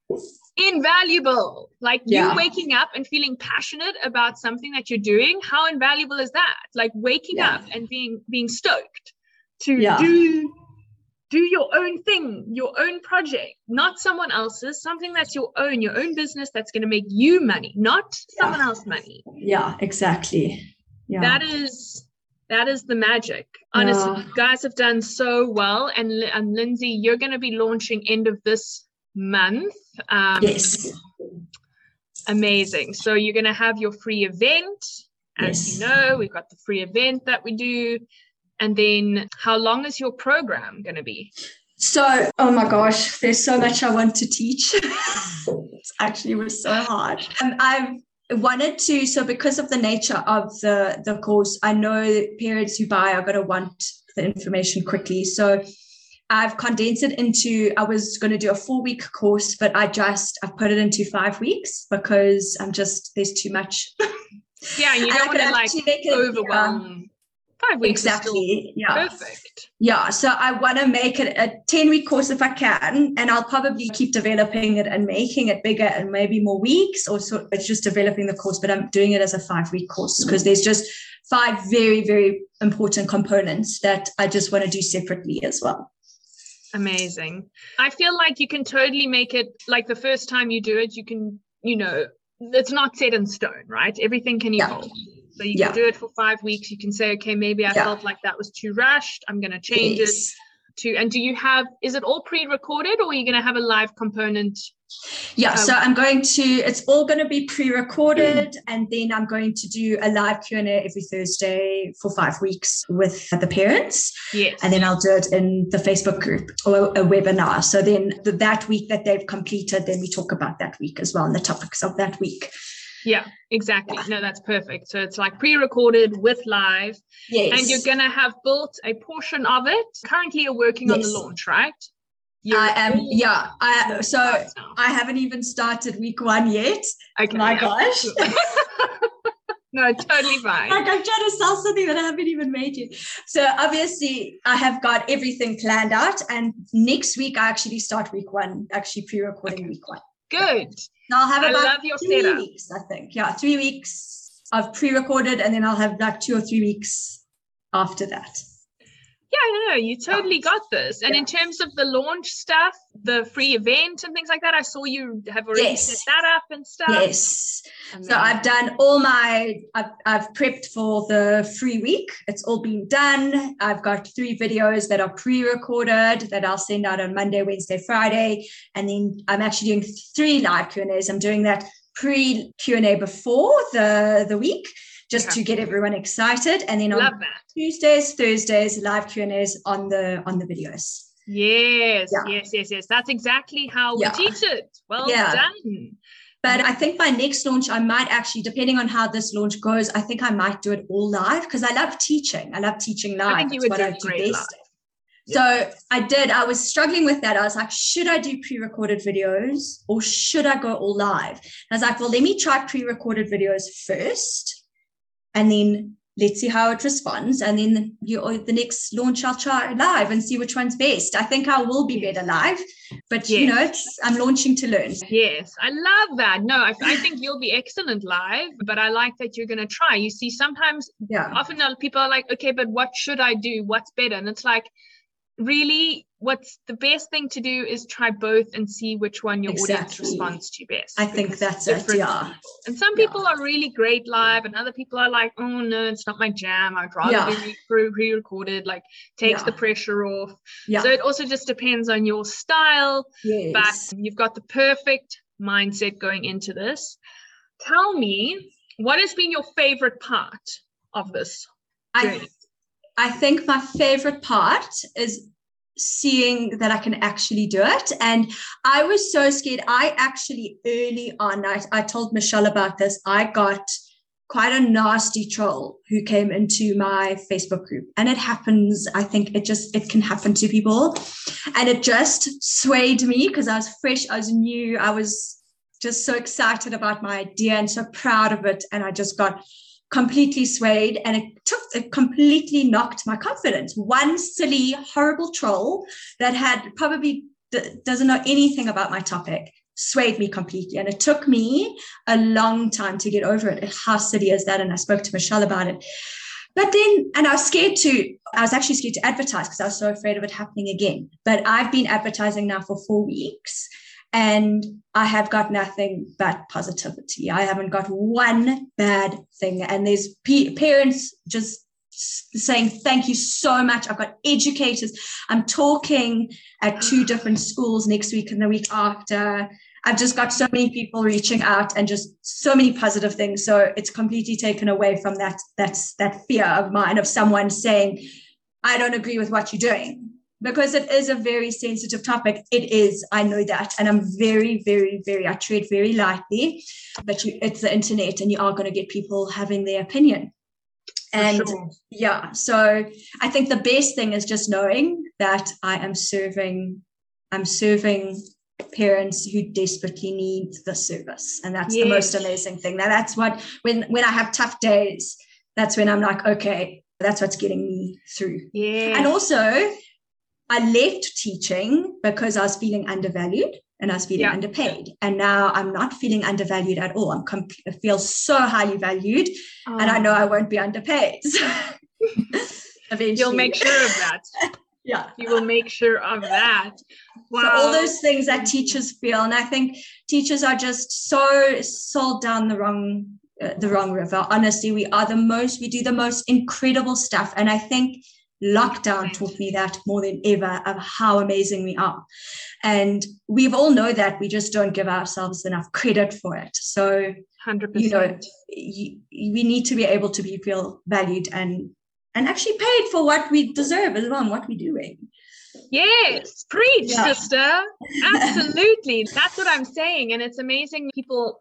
invaluable. Like yeah. you waking up and feeling passionate about something that you're doing, how invaluable is that? Like waking yeah. up and being, being stoked to yeah. do Do your own thing, your own project, not someone else's, something that's your own, your own business that's going to make you money, not someone yeah. else's money. Yeah, exactly. Yeah. That is, That is the magic. Honestly, Yeah. you guys have done so well. And, and Lindsay, you're going to be launching end of this month. Um, Yes. Amazing. So you're going to have your free event. As Yes. you know, we've got the free event that we do. And then how long is your program going to be? So, oh my gosh, there's so much I want to teach. It actually was so hard. Um, I've wanted to, so because of the nature of the, the course, I know that parents who buy are going to want the information quickly. So I've condensed it into, I was going to do a four week course, but I just, I've put it into five weeks because I'm just, there's too much. Yeah, and you don't want to like it, overwhelm. Yeah. Five weeks exactly. Yeah. Perfect. Yeah. So I want to make it a ten week course if I can, and I'll probably keep developing it and making it bigger and maybe more weeks, or so it's just developing the course, but I'm doing it as a five week course because there's just five very, very important components that I just want to do separately as well. Amazing. I feel like you can totally make it like the first time you do it, you can, you know, it's not set in stone, right? Everything can evolve. Yeah. So you yeah. can do it for five weeks. You can say, okay, maybe I yeah. felt like that was too rushed. I'm going to change yes. it to, and do you have, is it all pre-recorded or are you going to have a live component? Yeah. Um, so I'm going to, it's all going to be pre-recorded mm. and then I'm going to do a live Q and A every Thursday for five weeks with the parents. Yes. And then I'll do it in the Facebook group or a webinar. So then the, that week that they've completed, then we talk about that week as well and the topics of that week. Yeah, exactly. No, that's perfect. So it's like pre-recorded with live. Yes. And you're going to have built a portion of it. Currently you're working yes. on the launch, right? You're I am, yeah. I, so I haven't even started week one yet. Okay. My yeah. gosh. No, totally fine. Like I'm trying to sell something that I haven't even made yet. So obviously I have got everything planned out. And next week I actually start week one, actually pre-recording okay. week one. Good. So I'll have I about love your three setup. weeks, I think. Yeah, three weeks of pre-recorded, and then I'll have like two or three weeks after that. Yeah, no, no, you totally got this. And yeah. in terms of the launch stuff, the free event and things like that, I saw you have already yes. set that up and stuff. Yes. And so I've done all my, I've, I've prepped for the free week. It's all been done. I've got three videos that are pre-recorded that I'll send out on Monday, Wednesday, Friday. And then I'm actually doing three live Q and A's. I'm doing that pre-Q and A before the, the week. Just yeah. to get everyone excited, and then on Love that. Tuesdays, Thursdays, live Q and A's on the on the videos. Yes, yeah. yes, yes, yes. That's exactly how yeah. we teach it. Well yeah. done. But I think by next launch, I might actually, depending on how this launch goes, I think I might do it all live because I love teaching. I love teaching live. I think you would do great live. So I did. I was struggling with that. I was like, should I do pre-recorded videos or should I go all live? I was like, well, let me try pre-recorded videos first. And then let's see how it responds. And then you, the next launch, I'll try live and see which one's best. I think I will be better live, but yes. you know, it's, I'm launching to learn. Yes, I love that. No, I, I think you'll be excellent live, but I like that you're going to try. You see, sometimes, yeah. often people are like, okay, but what should I do? What's better? And it's like, really, what's the best thing to do is try both and see which one your exactly. audience responds to best. I think that's it, yeah. People. And some people yeah. are really great live and other people are like, oh no, it's not my jam. I'd rather yeah. be pre-recorded, like takes yeah. the pressure off. Yeah. So it also just depends on your style, yes. but you've got the perfect mindset going into this. Tell me, what has been your favorite part of this journey? I, I think my favorite part is seeing that I can actually do it. And I was so scared. I actually early on, I, I told Michelle about this. I got quite a nasty troll who came into my Facebook group. And it happens, I think it just, it can happen to people. And it just swayed me because I was fresh, I was new, I was just so excited about my idea and so proud of it. And I just got completely swayed, and it took it completely knocked my confidence. One silly, horrible troll that had probably d- doesn't know anything about my topic swayed me completely, and it took me a long time to get over it. How silly is that? And I spoke to Michelle about it. But then, and I was scared to, I was actually scared to advertise because I was so afraid of it happening again. But I've been advertising now for four weeks. And I have got nothing but positivity. I haven't got one bad thing. And there's p- parents just saying thank you so much. I've got educators. I'm talking at two different schools next week and the week after. I've just got so many people reaching out and just so many positive things. So it's completely taken away from that, that's that fear of mine of someone saying, I don't agree with what you're doing, because it is a very sensitive topic. It is, I know that. And I'm very, very, very, I tread very lightly, but you, it's the internet and you are going to get people having their opinion. And sure. yeah, so I think the best thing is just knowing that I am serving, I'm serving parents who desperately need the service. And that's yes. the most amazing thing. Now that's what, when, when I have tough days, that's when I'm like, okay, that's what's getting me through. Yes. And also I left teaching because I was feeling undervalued and I was feeling yeah. underpaid. And now I'm not feeling undervalued at all. I'm com- I feel so highly valued oh. and I know I won't be underpaid. Eventually. You'll make sure of that. Yeah. You will make sure of that. Wow. So all those things that teachers feel, and I think teachers are just so sold down the wrong, uh, the wrong river. Honestly, we are the most, we do the most incredible stuff. And I think lockdown taught me that more than ever of how amazing we are. And we've all know that, we just don't give ourselves enough credit for it. So, one hundred percent. you know, you, we need to be able to be feel valued and and actually paid for what we deserve as well and what we're doing. Yes, preach, yeah. sister. Absolutely. That's what I'm saying. And it's amazing people,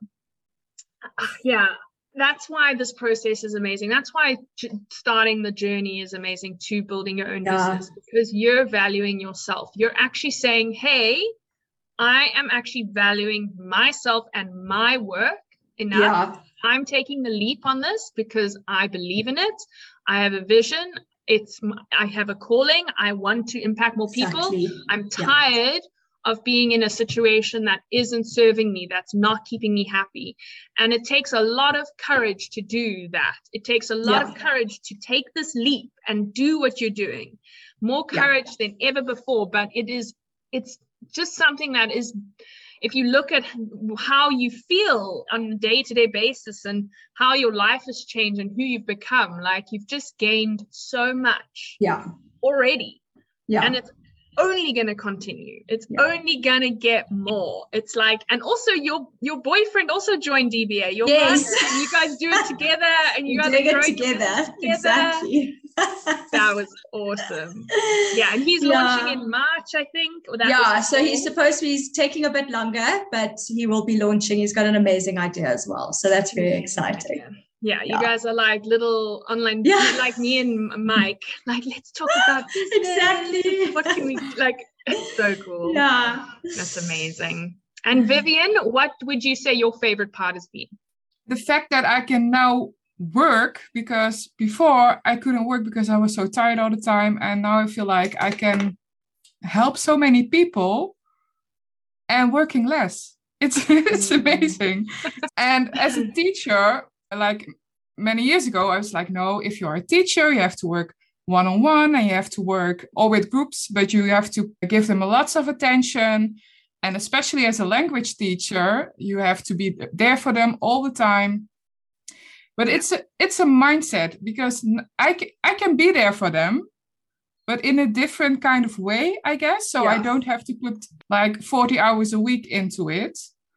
yeah, that's why this process is amazing. That's why starting the journey is amazing to building your own yeah. business, because you're valuing yourself. You're actually saying, hey, I am actually valuing myself and my work enough. Yeah. I'm taking the leap on this because I believe in it. I have a vision. It's, I have a calling. I want to impact more people. Exactly. I'm tired yeah. of being in a situation that isn't serving me, that's not keeping me happy. And it takes a lot of courage to do that. It takes a lot yeah. of courage to take this leap and do what you're doing. More courage yeah. than ever before. But it is, it's just something that is, if you look at how you feel on a day-to-day basis and how your life has changed and who you've become, like you've just gained so much yeah. already. Yeah. And it's only going to continue. It's yeah. only going to get more. It's like, and also your your boyfriend also joined D B A. Your yes. partner, you guys do it together and you We're guys doing are it together. together. Exactly. That was awesome. Yeah, and he's yeah. launching in March, I think. Or that yeah, so he's supposed to be he's taking a bit longer, but he will be launching. He's got an amazing idea as well. So that's very exciting. Yeah, yeah you yeah. guys are like little online, yeah. like me and Mike. Like, let's talk about this. Exactly. What can we, like, it's so cool. Yeah. That's amazing. And Vivian, what would you say your favorite part has been? The fact that I can now work, because before I couldn't work because I was so tired all the time, and now I feel like I can help so many people and working less. It's it's amazing. And as a teacher, like many years ago, I was like, no, if you're a teacher, you have to work one-on-one and you have to work all with groups, but you have to give them lots of attention. And especially as a language teacher, you have to be there for them all the time. But it's a, it's a mindset, because I, I can be there for them, but in a different kind of way, I guess. So yeah. I don't have to put like forty hours a week into it.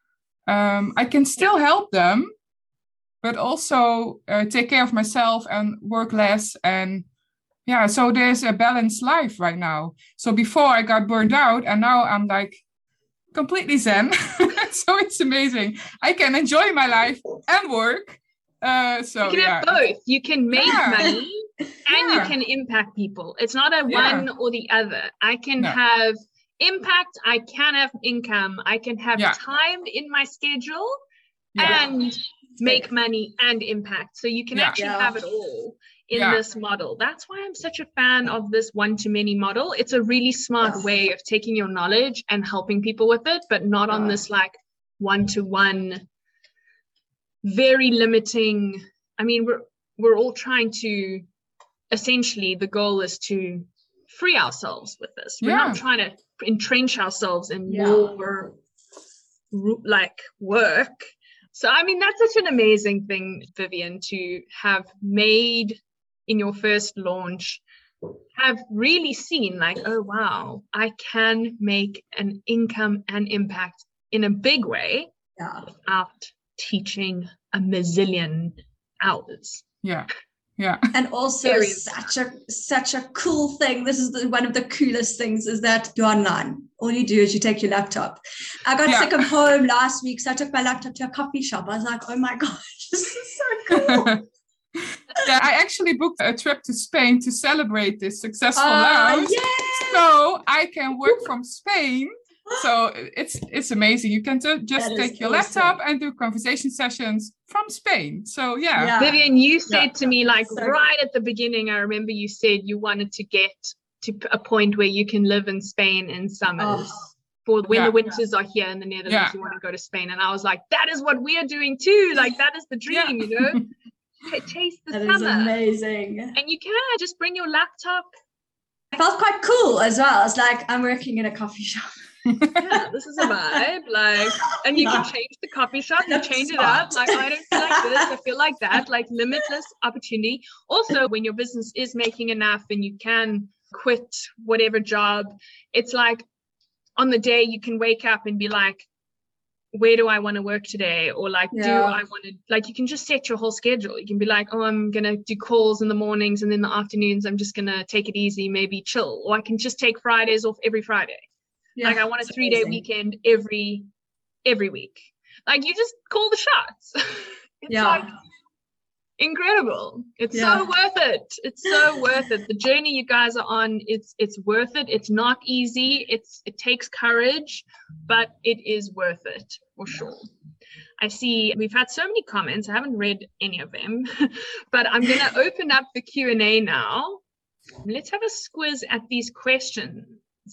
Um, I can still help them, but also uh, take care of myself and work less. And yeah, so there's a balanced life right now. So before I got burned out, and now I'm like completely zen. So it's amazing. I can enjoy my life and work. Uh, so you can yeah. have both. You can make yeah. money and yeah. you can impact people. It's not a yeah. one or the other. I can no. have impact. I can have income. I can have yeah. time in my schedule yeah. and make money and impact. So you can yeah. actually yeah. have it all in yeah. this model. That's why I'm such a fan of this one-to-many model. It's a really smart yes. way of taking your knowledge and helping people with it, but not yeah. on this like one-to-one, very limiting. I mean, we're we're all trying to, essentially the goal is to free ourselves with this. We're yeah. not trying to entrench ourselves in yeah. more like work. So I mean, that's such an amazing thing, Vivian, to have made in your first launch have really seen like, oh, wow, I can make an income and impact in a big way yeah. without teaching a mazillion hours. Yeah. Yeah. And also Very such a such a cool thing. This is the, one of the coolest things is that you're online. All you do is you take your laptop. I got Yeah. sick of home last week, so I took my laptop to a coffee shop. I was like, oh my gosh, this is so cool. Yeah, I actually booked a trip to Spain to celebrate this successful Oh, launch. yes. So I can work from Spain. So it's it's amazing. You can t- just That take is your awesome. laptop and do conversation sessions from Spain. So yeah. Yeah. Vivian, you said Yeah. to me, like, So right at the beginning, I remember you said you wanted to get to a point where you can live in Spain in summers. Oh. For when Yeah. the winters are here in the Netherlands, Yeah. you want to go to Spain. And I was like, that is what we are doing too. Like, that is the dream, Yeah. you know? Ch- Chase the That is summer. amazing. And you can just bring your laptop. I felt quite cool as well. It's like I'm working in a coffee shop. Yeah, this is a vibe. Like, and you Yeah. can change the coffee shop, you That's change it smart. up. Like, I don't feel like this, I feel like that. Like, limitless opportunity. Also, when your business is making enough and you can quit whatever job, it's like on the day you can wake up and be like, where do I want to work today? Or like, do Yeah. I want to, like, you can just set your whole schedule. You can be like, oh, I'm going to do calls in the mornings, and then the afternoons, I'm just going to take it easy, maybe chill. Or I can just take Fridays off every Friday. Yeah, Like, I want a it's three day amazing. weekend every, every week. Like, you just call the shots. It's Yeah. like incredible. It's Yeah. so worth it. It's so worth it. The journey you guys are on, it's it's worth it. It's not easy. It's it takes courage, but it is worth it for sure. I see we've had so many comments. I haven't read any of them, but I'm going to open up the Q and A now. Let's have a squiz at these questions.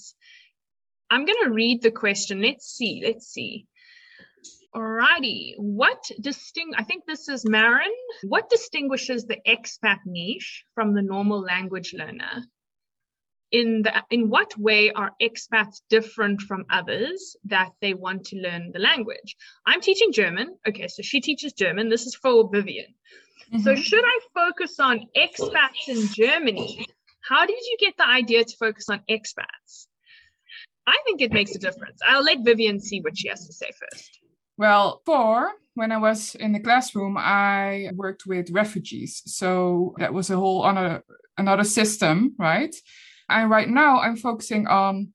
I'm going to read the question. Let's see. Let's see. Alrighty. What distinct? I think this is Marin. What distinguishes the expat niche from the normal language learner? In the in what way are expats different from others that they want to learn the language? I'm teaching German. Okay, so she teaches German. This is for Vivian. So should I focus on expats in Germany? How did you get the idea to focus on expats? I think it makes a difference. I'll let Vivian see what she has to say first. Well, before, when I was in the classroom, I worked with refugees. So that was a whole other, another system, right? And right now I'm focusing on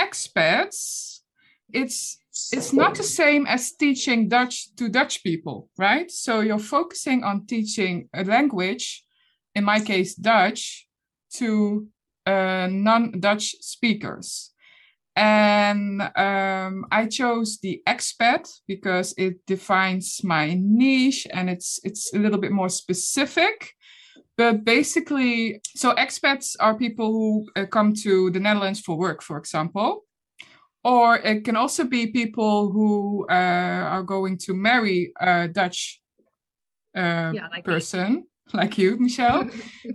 expats. It's it's not the same as teaching Dutch to Dutch people, right? So you're focusing on teaching a language, in my case, Dutch, to uh, non-Dutch speakers. And um, I chose the expat because it defines my niche and it's it's a little bit more specific. But basically, so expats are people who uh, come to the Netherlands for work, for example. Or it can also be people who uh, are going to marry a Dutch uh, Yeah, like person. Me. Like you, Michelle.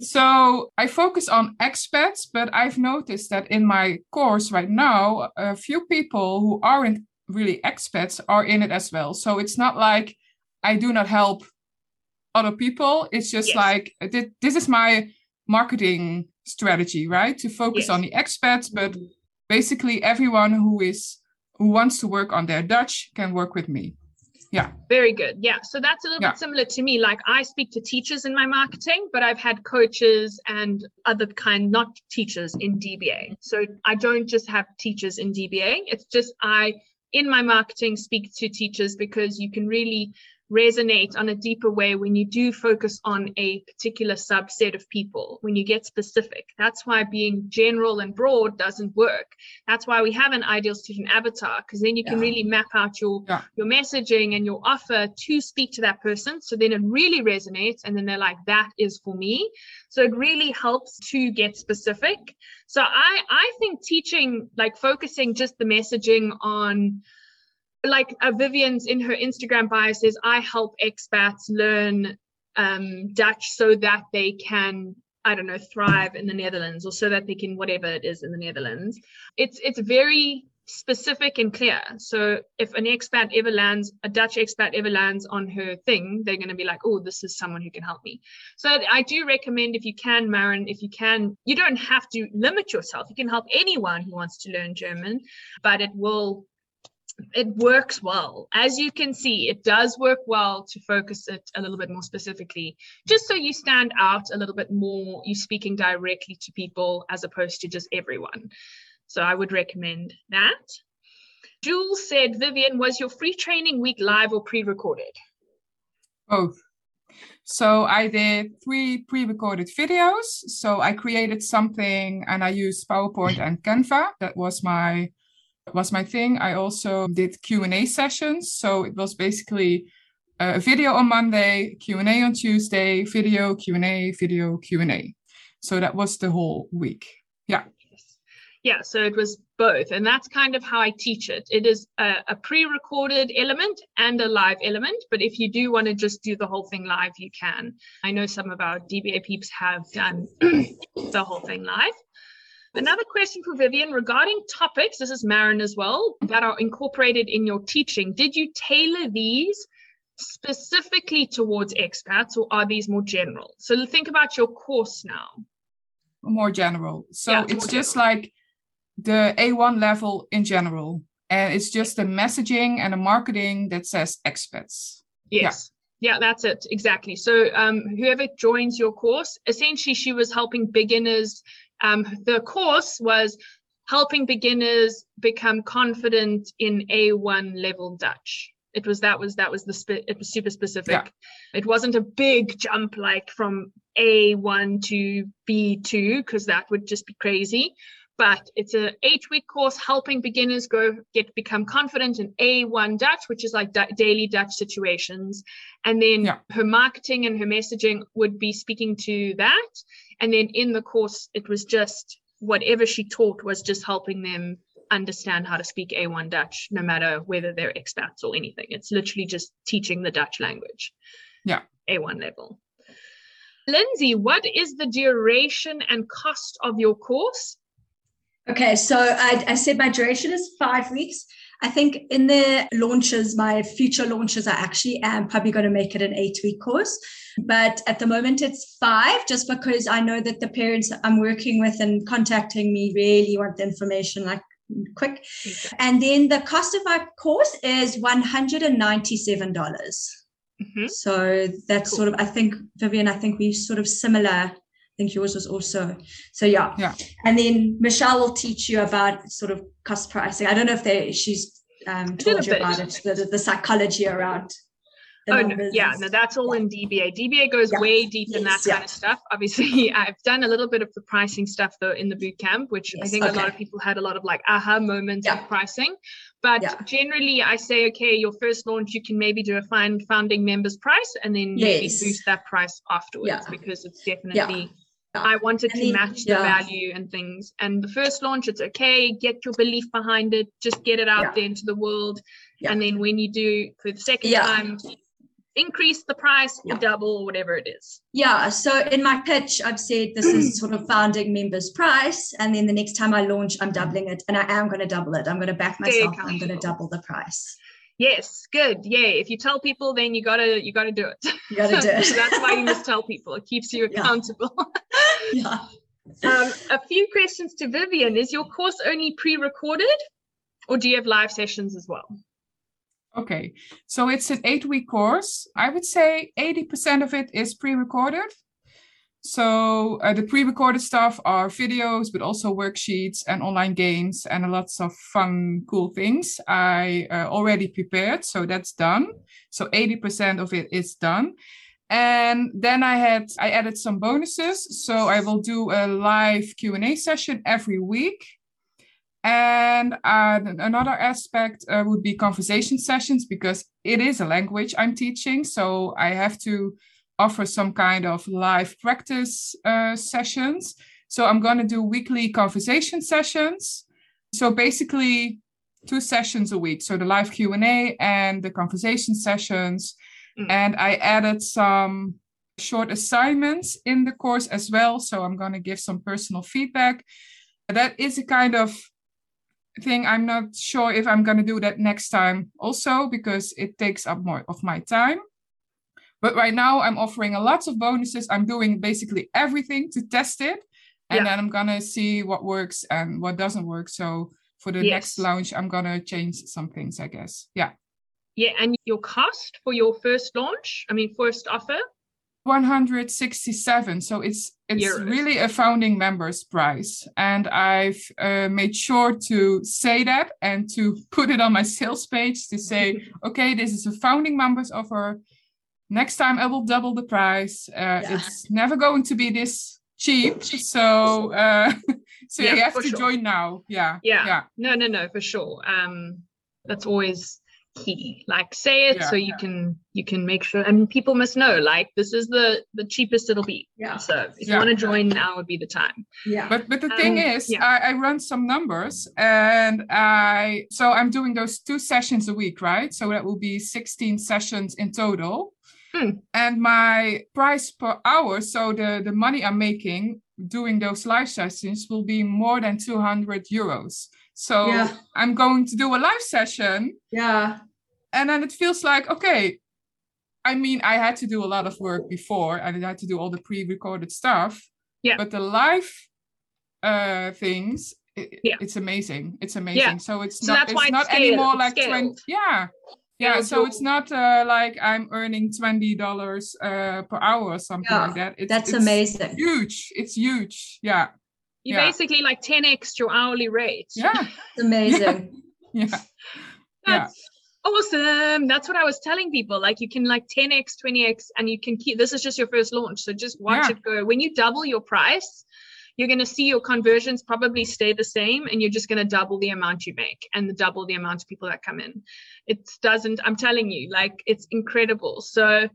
So I focus on expats, but I've noticed that in my course right now, a few people who aren't really expats are in it as well. So it's not like I do not help other people. It's just Yes. like, this is my marketing strategy, right? To focus Yes. on the expats, but basically everyone who is who wants to work on their Dutch can work with me. Yeah. Very good. Yeah. So that's a little Yeah. bit similar to me. Like, I speak to teachers in my marketing, but I've had coaches and other kind, not teachers in D B A. So I don't just have teachers in D B A. It's just I, in my marketing, speak to teachers because you can really resonate on a deeper way when you do focus on a particular subset of people, when you get specific. That's why being general and broad doesn't work. That's why we have an ideal student avatar, because then you can Yeah. really map out your, Yeah. your messaging and your offer to speak to that person. So then it really resonates, and then they're like, that is for me. So it really helps to get specific. So I, I think teaching, like focusing just the messaging on, like uh, Vivian's in her Instagram bio says, I help expats learn um, Dutch so that they can, I don't know, thrive in the Netherlands, or so that they can, whatever it is in the Netherlands. It's it's very specific and clear. So if an expat ever lands, a Dutch expat ever lands on her thing, they're going to be like, oh, this is someone who can help me. So I do recommend, if you can, Maren, if you can, you don't have to limit yourself. You can help anyone who wants to learn German, but it will, it works well. As you can see, it does work well to focus it a little bit more specifically, just so you stand out a little bit more. You're speaking directly to people as opposed to just everyone. So I would recommend that. Jules said, Vivian, was your free training week live or pre-recorded? Both. So I did three pre-recorded videos. So I created something and I used PowerPoint and Canva. That was my was my thing. I also did Q and A sessions. So it was basically a video on Monday, Q and A on Tuesday, video, Q and A, video, Q and A. So that was the whole week. Yeah. Yeah, so it was both. And that's kind of how I teach it. It is a, a pre-recorded element and a live element. But if you do want to just do the whole thing live, you can. I know some of our D B A peeps have done the whole thing live. Another question for Vivian regarding topics, this is Maren as well, that are incorporated in your teaching. Did you tailor these specifically towards expats, or are these more general? So think about your course now. More general. So yeah, it's just general. Like the A one level in general. And it's just the messaging and the marketing that says expats. Yes. Yeah, yeah, that's it. Exactly. So um, whoever joins your course, essentially she was helping beginners. Um, the course was helping beginners become confident in A one level Dutch. It was, that was, that was the, spe- it was super specific. Yeah. It wasn't a big jump like from A one to B two, because that would just be crazy. But it's an eight-week course helping beginners go get become confident in A one Dutch, which is like da- daily Dutch situations. And then yeah. her marketing and her messaging would be speaking to that. And then in the course, it was just whatever she taught was just helping them understand how to speak A one Dutch, no matter whether they're expats or anything. It's literally just teaching the Dutch language. Yeah. A one level. Lindsay, what is the duration and cost of your course? Okay, so I, I said my duration is five weeks. I think in the launches, my future launches, I actually am probably going to make it an eight-week course. But at the moment, it's five, just because I know that the parents I'm working with and contacting me really want the information like quick. Okay. And then the cost of my course is one hundred ninety-seven dollars. Mm-hmm. So that's cool. Sort of, I think, Vivian, I think we sort of similar. I think yours was also. So yeah. Yeah. And then Michelle will teach you about sort of cost pricing. I don't know if they she's um, told you bit. about it, the, the psychology around the oh, no, yeah, no, that's all yeah. in D B A. D B A goes yeah. way deep yes, in that yeah. kind of stuff. Obviously, I've done a little bit of the pricing stuff though in the boot camp, which yes, I think okay. a lot of people had a lot of like aha moments yeah. of pricing. But yeah. generally, I say, okay, your first launch, you can maybe do a fine founding members price and then yes. maybe boost that price afterwards yeah. because it's definitely... Yeah. I wanted to match the yeah. value and things. And the first launch, it's okay. Get your belief behind it. Just get it out yeah. there into the world. Yeah. And then when you do for the second yeah. time, increase the price yeah. or double or whatever it is. Yeah. So in my pitch, I've said this is sort of founding members price. And then the next time I launch, I'm doubling it. And I am going to double it. I'm going to back myself. I'm going to double the price. Yes, good. Yeah, if you tell people, then you gotta you gotta do it. You gotta do it. So that's why you must tell people. It keeps you accountable. Yeah. um, a few questions to Vivian. Is your course only pre-recorded, or do you have live sessions as well? Okay, so it's an eight-week course. I would say eighty percent of it is pre-recorded. So uh, the pre-recorded stuff are videos, but also worksheets and online games and lots of fun, cool things I uh, already prepared. So that's done. So eighty percent of it is done. And then I had, I added some bonuses. So I will do a live Q and A session every week. And uh, another aspect uh, would be conversation sessions, because it is a language I'm teaching. So I have to offer some kind of live practice uh, sessions. So I'm going to do weekly conversation sessions. So basically two sessions a week. So the live Q and A and the conversation sessions. Mm. And I added some short assignments in the course as well. So I'm going to give some personal feedback. That is a kind of thing. I'm not sure if I'm going to do that next time also, because it takes up more of my time. But right now I'm offering a lot of bonuses. I'm doing basically everything to test it. And yeah. then I'm going to see what works and what doesn't work. So for the yes. next launch, I'm going to change some things, I guess. Yeah. Yeah. And your cost for your first launch, I mean, first offer? one hundred sixty-seven. So it's it's Euros. Really a founding members price. And I've uh, made sure to say that and to put it on my sales page to say, okay, this is a founding members offer. Next time I will double the price. Uh, yeah. It's never going to be this cheap. So uh, so yeah, you have to sure. join now. Yeah. yeah. Yeah. No, no, no, for sure. Um, that's always key. Like say it yeah, so you yeah. can you can make sure, and people must know like this is the the cheapest it'll be. Yeah. So if yeah. you want to join, now would be the time. Yeah. But but the um, thing is, yeah. I, I run some numbers, and I so I'm doing those two sessions a week, right? So that will be sixteen sessions in total. Hmm. And my price per hour, so the the money I'm making doing those live sessions will be more than two hundred euros. So yeah. I'm going to do a live session. Yeah. And then it feels like, okay, I mean, I had to do a lot of work before and I had to do all the pre-recorded stuff. Yeah. But the live uh, things, it, yeah. it's amazing. It's amazing. Yeah. So it's so not, it's it's not scaled. anymore it's like scaled. twenty. Yeah. Yeah. So it's not uh, like I'm earning twenty dollars uh, per hour or something yeah. like that. It's, That's it's amazing. Huge. It's huge. Yeah. You yeah. basically like ten x your hourly rate. Yeah. It's amazing. Yeah. That's yeah. awesome. That's what I was telling people. Like you can like ten x, twenty x, and you can keep, this is just your first launch. So just watch yeah. it go. When you double your price, you're going to see your conversions probably stay the same, and you're just going to double the amount you make and the double the amount of people that come in. It doesn't, I'm telling you, like it's incredible. So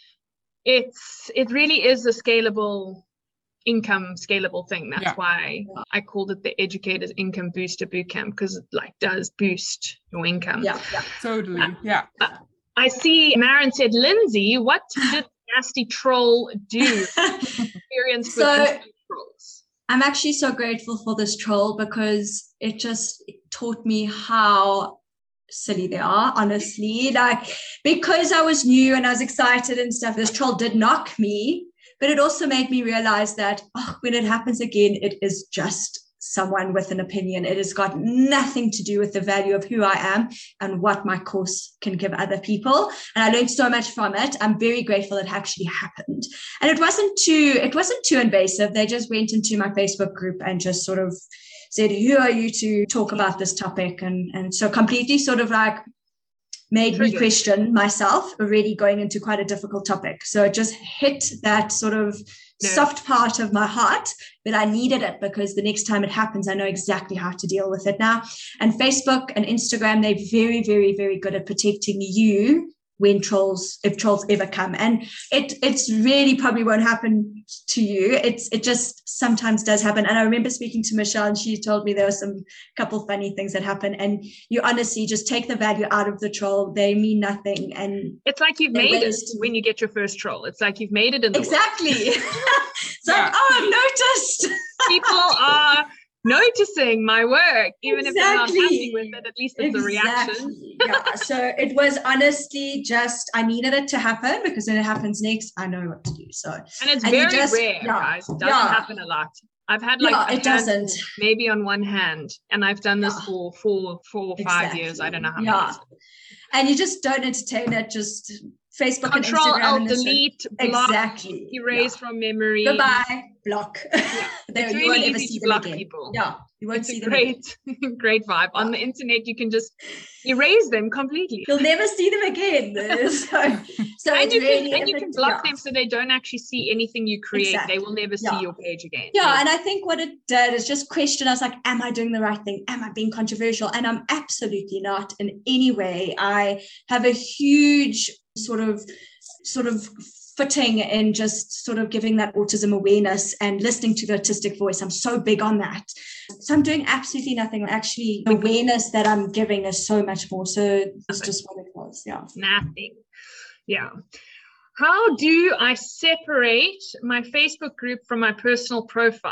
it's, it really is a scalable income scalable thing. That's yeah. why I called it the Educators Income Booster Bootcamp, because it like does boost your income. Yeah, yeah. Totally. Uh, yeah. Uh, I see Maren said, Lindsay, what did Nasty Troll do? Experience with so, trolls. I'm actually so grateful for this troll because it just taught me how silly they are, honestly. Like because I was new and I was excited and stuff, this troll did knock me. But it also made me realize that oh, when it happens again, it is just someone with an opinion. It has got nothing to do with the value of who I am and what my course can give other people. And I learned so much from it. I'm very grateful it actually happened. And it wasn't too, it wasn't too invasive. They just went into my Facebook group and just sort of said, who are you to talk about this topic? And, and so completely sort of like, made Triggered. me question myself already going into quite a difficult topic. So it just hit that sort of yeah. soft part of my heart, but I needed it because the next time it happens, I know exactly how to deal with it now. And Facebook and Instagram, they're very, very, very good at protecting you when trolls, if trolls ever come. And it it's really probably won't happen to you. It's it just sometimes does happen. And I remember speaking to Michelle and she told me there were some couple funny things that happen. And you honestly just take the value out of the troll. They mean nothing. And it's like you've made it to... when you get your first troll. It's like you've made it in the Exactly. It's yeah. like, oh, I've noticed. People are noticing my work, even exactly. if they're not happy with it, at least it's exactly. a reaction. Yeah, so it was honestly just, I needed it to happen because when it happens next, I know what to do. So and it's and very just, rare, yeah, guys. It doesn't yeah. happen a lot. I've had like yeah, it doesn't maybe on one hand, and I've done this yeah. for four, four or five exactly. years. I don't know how yeah. many. And you just don't entertain it. Just Facebook Control, and Instagram. Alt, delete, block, exactly. erase yeah. from memory. Goodbye, block. Yeah. It's really easy to block people. Yeah, you won't it's see a them great, great vibe. On the internet, you can just erase them completely. You'll never see them again. so, so and you really can, and you can block yeah. them so they don't actually see anything you create. Exactly. They will never yeah. see your page again. Yeah, yeah, and I think what it did is just question us like, am I doing the right thing? Am I being controversial? And I'm absolutely not in any way. I have a huge sort of sort of footing in just sort of giving that autism awareness and listening to the autistic voice. I'm so big on that. So I'm doing absolutely nothing. Actually, the awareness that I'm giving is so much more. So it's just what it was. Yeah. Nothing. Yeah. How do I separate my Facebook group from my personal profile?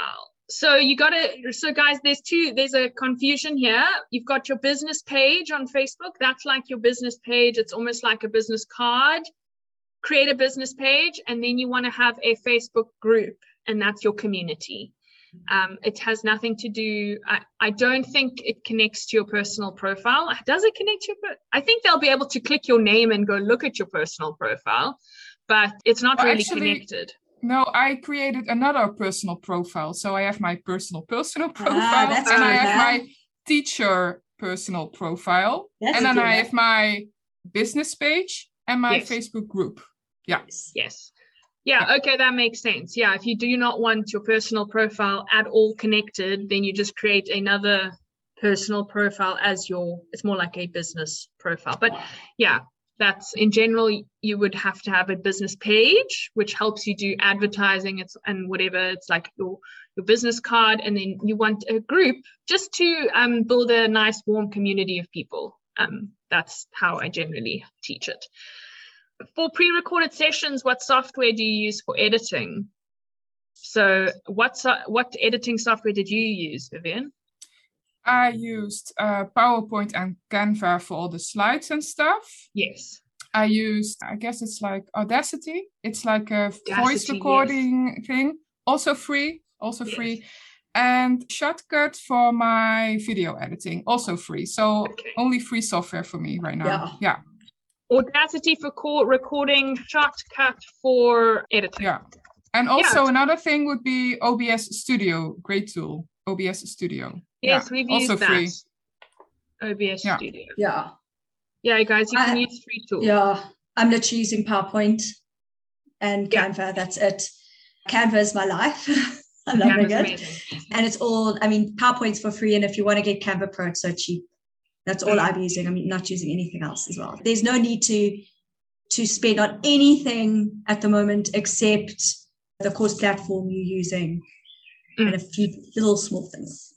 So you got to, so guys, there's two, there's a confusion here. You've got your business page on Facebook. That's like your business page. It's almost like a business card. Create a business page, and then you want to have a Facebook group, and that's your community. Um, it has nothing to do, I, I don't think it connects to your personal profile. Does it connect to your, I think they'll be able to click your name and go look at your personal profile, but it's not well, really actually, connected. No, I created another personal profile. So I have my personal personal profile, ah, that's and good, I have huh? my teacher personal profile, that's and then good, I huh? have my business page and my yes. Facebook group. Yeah. Yes. Yeah, okay, that makes sense. Yeah, if you do not want your personal profile at all connected, then you just create another personal profile as your, it's more like a business profile. But yeah, that's in general, you would have to have a business page, which helps you do advertising it's, and whatever. It's like your, your business card. And then you want a group just to um, build a nice, warm community of people. Um, that's how I generally teach it. For pre-recorded sessions, what software do you use for editing? So what, so, what editing software did you use, Vivian? I used uh, PowerPoint and Canva for all the slides and stuff. Yes. I used, I guess it's like Audacity. It's like a Audacity, voice recording yes. thing. Also free, also yes. free. And Shotcut for my video editing, also free. So okay. only free software for me right now. Yeah. yeah. Audacity for call recording, Shotcut for editing. Yeah. And also yeah. another thing would be O B S Studio. Great tool. O B S Studio. Yes, yeah. we've also used free. that. O B S yeah. Studio. Yeah. Yeah, guys, you can I, use free tools. Yeah. I'm literally using PowerPoint and Canva. Yeah. That's it. Canva is my life. I'm loving it. Amazing. And it's all, I mean, PowerPoint's for free. And if you want to get Canva Pro, it's so cheap. That's all I'm using. I'm not using anything else as well. There's no need to to spend on anything at the moment except the course platform you're using mm. and a few little small things.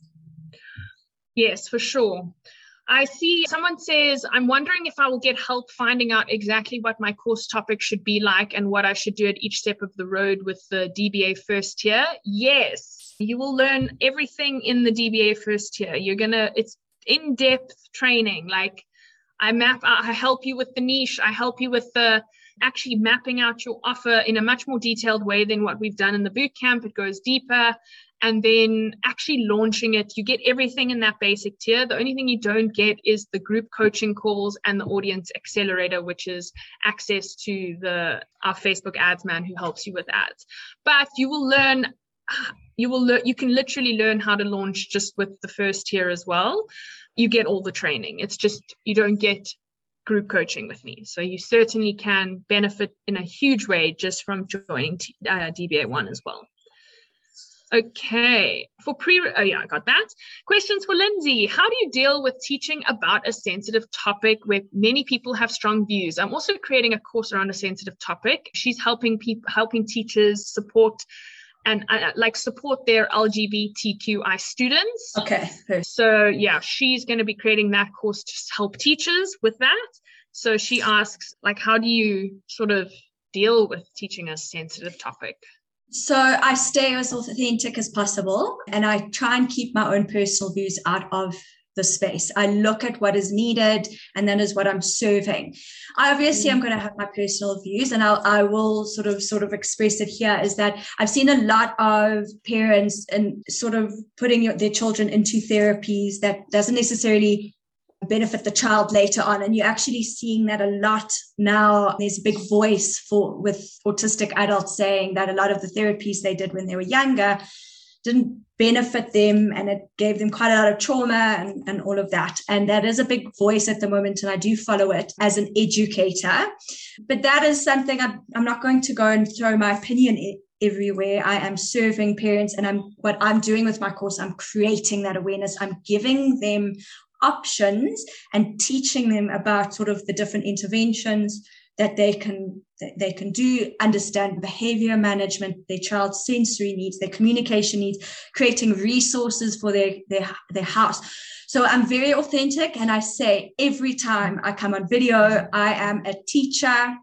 Yes, for sure. I see someone says, I'm wondering if I will get help finding out exactly what my course topic should be like and what I should do at each step of the road with the D B A first year. Yes, you will learn everything in the D B A first year. You're going to, it's in-depth training. Like I map, I help you with the niche. I help you with the actually mapping out your offer in a much more detailed way than what we've done in the boot camp. It goes deeper. And then actually launching it, you get everything in that basic tier. The only thing you don't get is the group coaching calls and the audience accelerator, which is access to the our Facebook ads man who helps you with ads. But you will learn, you will learn, you can literally learn how to launch just with the first tier as well. You get all the training. It's just you don't get group coaching with me. So you certainly can benefit in a huge way just from joining T, uh, D B A one as well. Okay, for pre, oh yeah, I got that. Questions for Lindsay. How do you deal with teaching about a sensitive topic where many people have strong views? I'm also creating a course around a sensitive topic. She's helping people, helping teachers support and uh, like support their L G B T Q I students. Okay. So yeah, she's going to be creating that course to help teachers with that. So she asks, like, how do you sort of deal with teaching a sensitive topic? So I stay as authentic as possible, and I try and keep my own personal views out of the space. I look at what is needed, and that is what I'm serving. I obviously, I'm going to have my personal views, and I'll, I will sort of sort of express it here. Is that I've seen a lot of parents and sort of putting your, their children into therapies that doesn't necessarily benefit the child later on, and you're actually seeing that a lot now. There's a big voice for with autistic adults saying that a lot of the therapies they did when they were younger didn't benefit them, and it gave them quite a lot of trauma and, and all of that. And that is a big voice at the moment, and I do follow it as an educator. But that is something I'm, I'm not going to go and throw my opinion in everywhere. I am serving parents, and I'm what I'm doing with my course, I'm creating that awareness. I'm giving them options and teaching them about sort of the different interventions that they can that they can do, understand behavior management, their child's sensory needs, their communication needs, creating resources for their their their house. So I'm very authentic, and I say every time I come on video, I am a teacher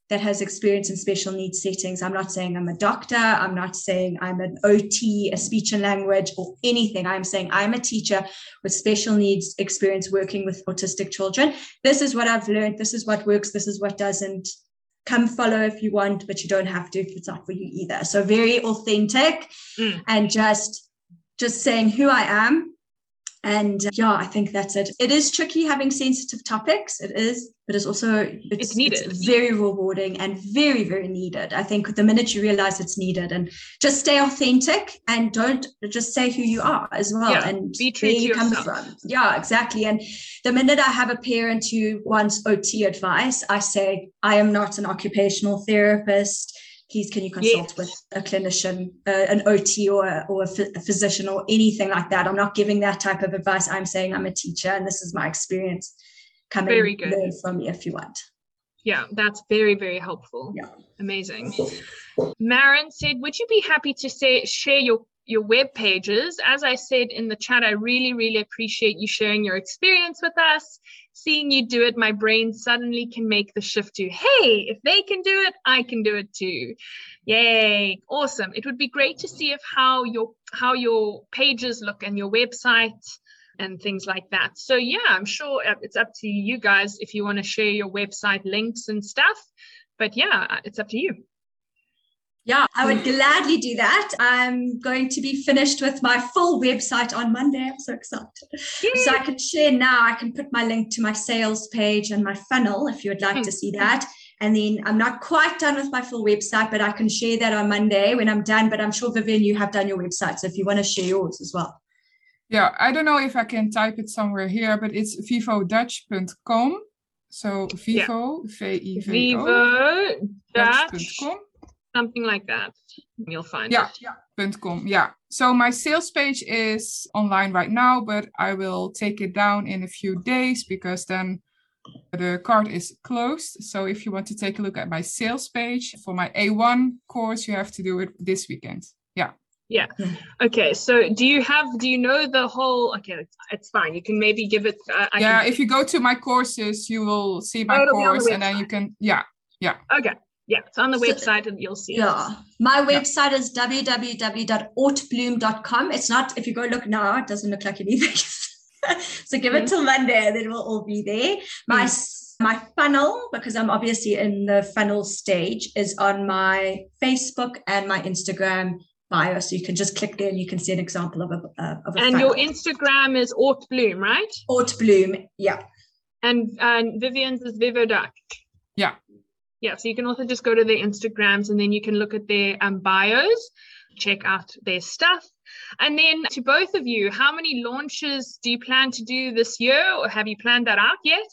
that has experience in special needs settings. I'm not saying I'm a doctor. I'm not saying I'm an O T, a speech and language, or anything. I'm saying I'm a teacher with special needs experience working with autistic children. This is what I've learned. This is what works. This is what doesn't. Come follow if you want, but you don't have to if it's not for you either. So very authentic mm. and just, just saying who I am. And yeah, I think that's it. It is tricky having sensitive topics. It is, but it's also, it's, it's needed. It's very rewarding and very, very needed. I think the minute you realize it's needed, and just stay authentic and don't just say who you are as well. Yeah, and be true where to you yourself. come from. Yeah, exactly. And the minute I have a parent who wants O T advice, I say, I am not an occupational therapist. Please, can you consult yes. with a clinician, uh, an O T or, a, or a, f- a physician or anything like that? I'm not giving that type of advice. I'm saying I'm a teacher and this is my experience. Come very and good. learn from me if you want. Yeah, that's very, very helpful. Yeah. Amazing. Maren said, would you be happy to say share your, your web pages? As I said in the chat, I really, really appreciate you sharing your experience with us. Seeing you do it, my brain suddenly can make the shift to, hey, if they can do it, I can do it too. Yay. Awesome. It would be great to see if how your how your pages look and your website and things like that. So yeah, I'm sure it's up to you guys if you want to share your website links and stuff. But yeah, it's up to you. Yeah, I would gladly do that. I'm going to be finished with my full website on Monday. I'm so excited. Yay. So I can share now. I can put my link to my sales page and my funnel if you would like mm. to see that. And then I'm not quite done with my full website, but I can share that on Monday when I'm done. But I'm sure, Vivian, you have done your website. So if you want to share yours as well. Yeah, I don't know if I can type it somewhere here, but it's vivo dutch dot com. So Vivo, yeah. V I V O, Vivo Dutch dot com. Something like that. You'll find yeah, it. Yeah, .com. Yeah. So my sales page is online right now, but I will take it down in a few days because then the cart is closed. So if you want to take a look at my sales page for my A one course, you have to do it this weekend. Yeah. Yeah. Okay. So do you have, do you know the whole, okay, it's, it's fine. You can maybe give it. Uh, I yeah. can... If you go to my courses, you will see my oh, course the and then you can, yeah. Yeah. Okay. Yeah, it's on the so, website and you'll see yeah. it. My website yeah. is w w w dot ortbloom dot com. It's not, if you go look now, it doesn't look like anything. So give mm. it till Monday and then it will all be there. My mm. my funnel, because I'm obviously in the funnel stage, is on my Facebook and my Instagram bio. So you can just click there and you can see an example of a, uh, of a And funnel. your Instagram is Ortbloom, right? Ortbloom, yeah. And, and Vivian's is Vivo Dutch. Yeah. Yeah, so you can also just go to their Instagrams and then you can look at their um, bios, check out their stuff. And then to both of you, how many launches do you plan to do this year, or have you planned that out yet?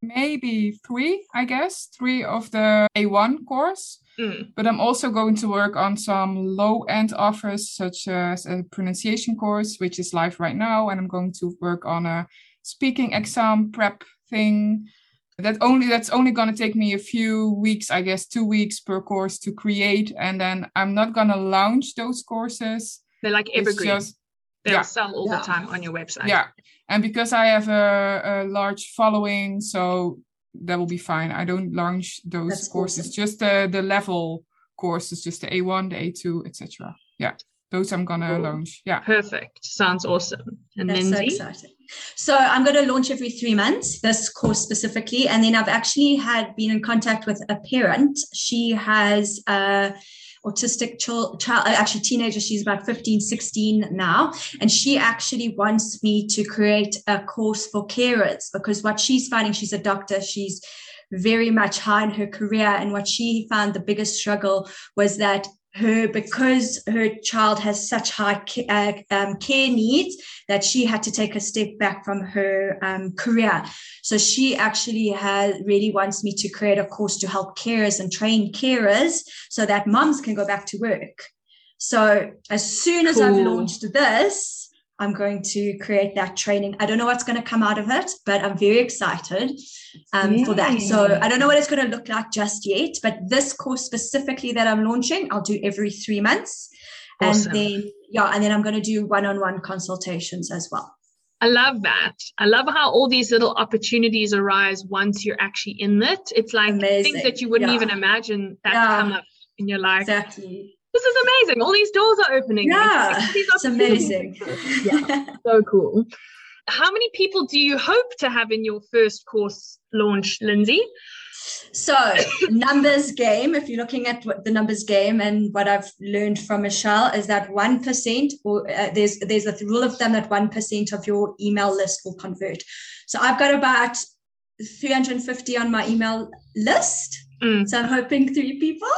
Maybe three, I guess, three of the A one course. Mm. But I'm also going to work on some low-end offers, such as a pronunciation course, which is live right now. And I'm going to work on a speaking exam prep thing. That only that's only going to take me a few weeks, I guess, two weeks per course to create. And then I'm not going to launch those courses. They're like evergreen. Just, They'll yeah. sell all yeah. the time on your website. Yeah. And because I have a, a large following, so that will be fine. I don't launch those that's courses, awesome. Just the, the level courses, just the A one, the A two, et cetera. Yeah. Those I'm going to cool. launch. Yeah. Perfect. Sounds awesome. And That's Lindsay? so exciting. So I'm going to launch every three months, this course specifically. And then I've actually had been in contact with a parent. She has a autistic child, child, actually teenager. She's about fifteen, sixteen now. And she actually wants me to create a course for carers, because what she's finding, she's a doctor, she's very much high in her career. And what she found the biggest struggle was that her, because her child has such high uh, um, care needs, that she had to take a step back from her um, career. So she actually has really wants me to create a course to help carers and train carers so that moms can go back to work. So as soon as cool. I've launched this, I'm going to create that training. I don't know what's going to come out of it, but I'm very excited um, yeah. for that. So I don't know what it's going to look like just yet, but this course specifically that I'm launching, I'll do every three months. Awesome. And then, yeah, and then I'm going to do one-on-one consultations as well. I love that. I love how all these little opportunities arise once you're actually in it. It's like Amazing. Things that you wouldn't yeah. even imagine that yeah. come up and you're like, exactly. This is amazing. All these doors are opening. Yeah, it's amazing. yeah, so cool. How many people do you hope to have in your first course launch, Lindsay? So numbers game, if you're looking at what the numbers game and what I've learned from Michelle is that one percent or uh, there's there's a rule of thumb that one percent of your email list will convert. So I've got about three hundred fifty on my email list. Mm. So I'm hoping three people.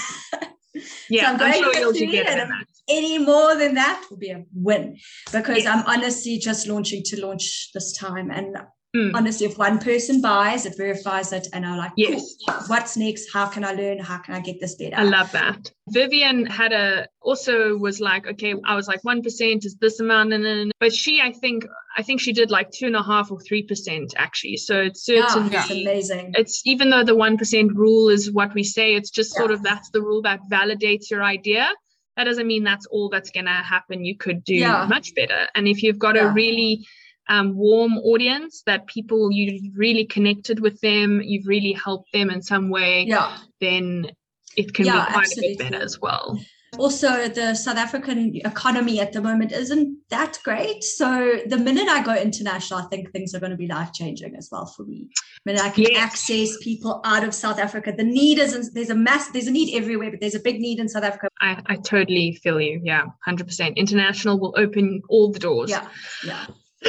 Yeah, so I'm, I'm going sure you'll three, do better and than that. Any more than that will be a win because yes. I'm honestly just launching to launch this time. And mm. honestly, if one person buys, it verifies it and I'm like, yes. cool, what's next? How can I learn? How can I get this better? I love that. Vivian had a, also was like, okay, I was like, one percent is this amount. And then, but she, I think, I think she did like two and a half or three percent actually. So it's certainly, yeah, it's amazing. It's even though the one percent rule is what we say, it's just yeah. sort of, that's the rule that validates your idea. That doesn't mean that's all that's going to happen. You could do yeah. much better. And if you've got yeah. a really um, warm audience, that people, you've really connected with them, you've really helped them in some way, yeah. then it can yeah, be quite absolutely. a bit better as well. Also, the South African economy at the moment isn't that great. So the minute I go international, I think things are going to be life-changing as well for me. The minute I can yes. access people out of South Africa, the need is, there's a mass, there's a need everywhere, but there's a big need in South Africa. I, I totally feel you. Yeah, one hundred percent. International will open all the doors. Yeah, yeah.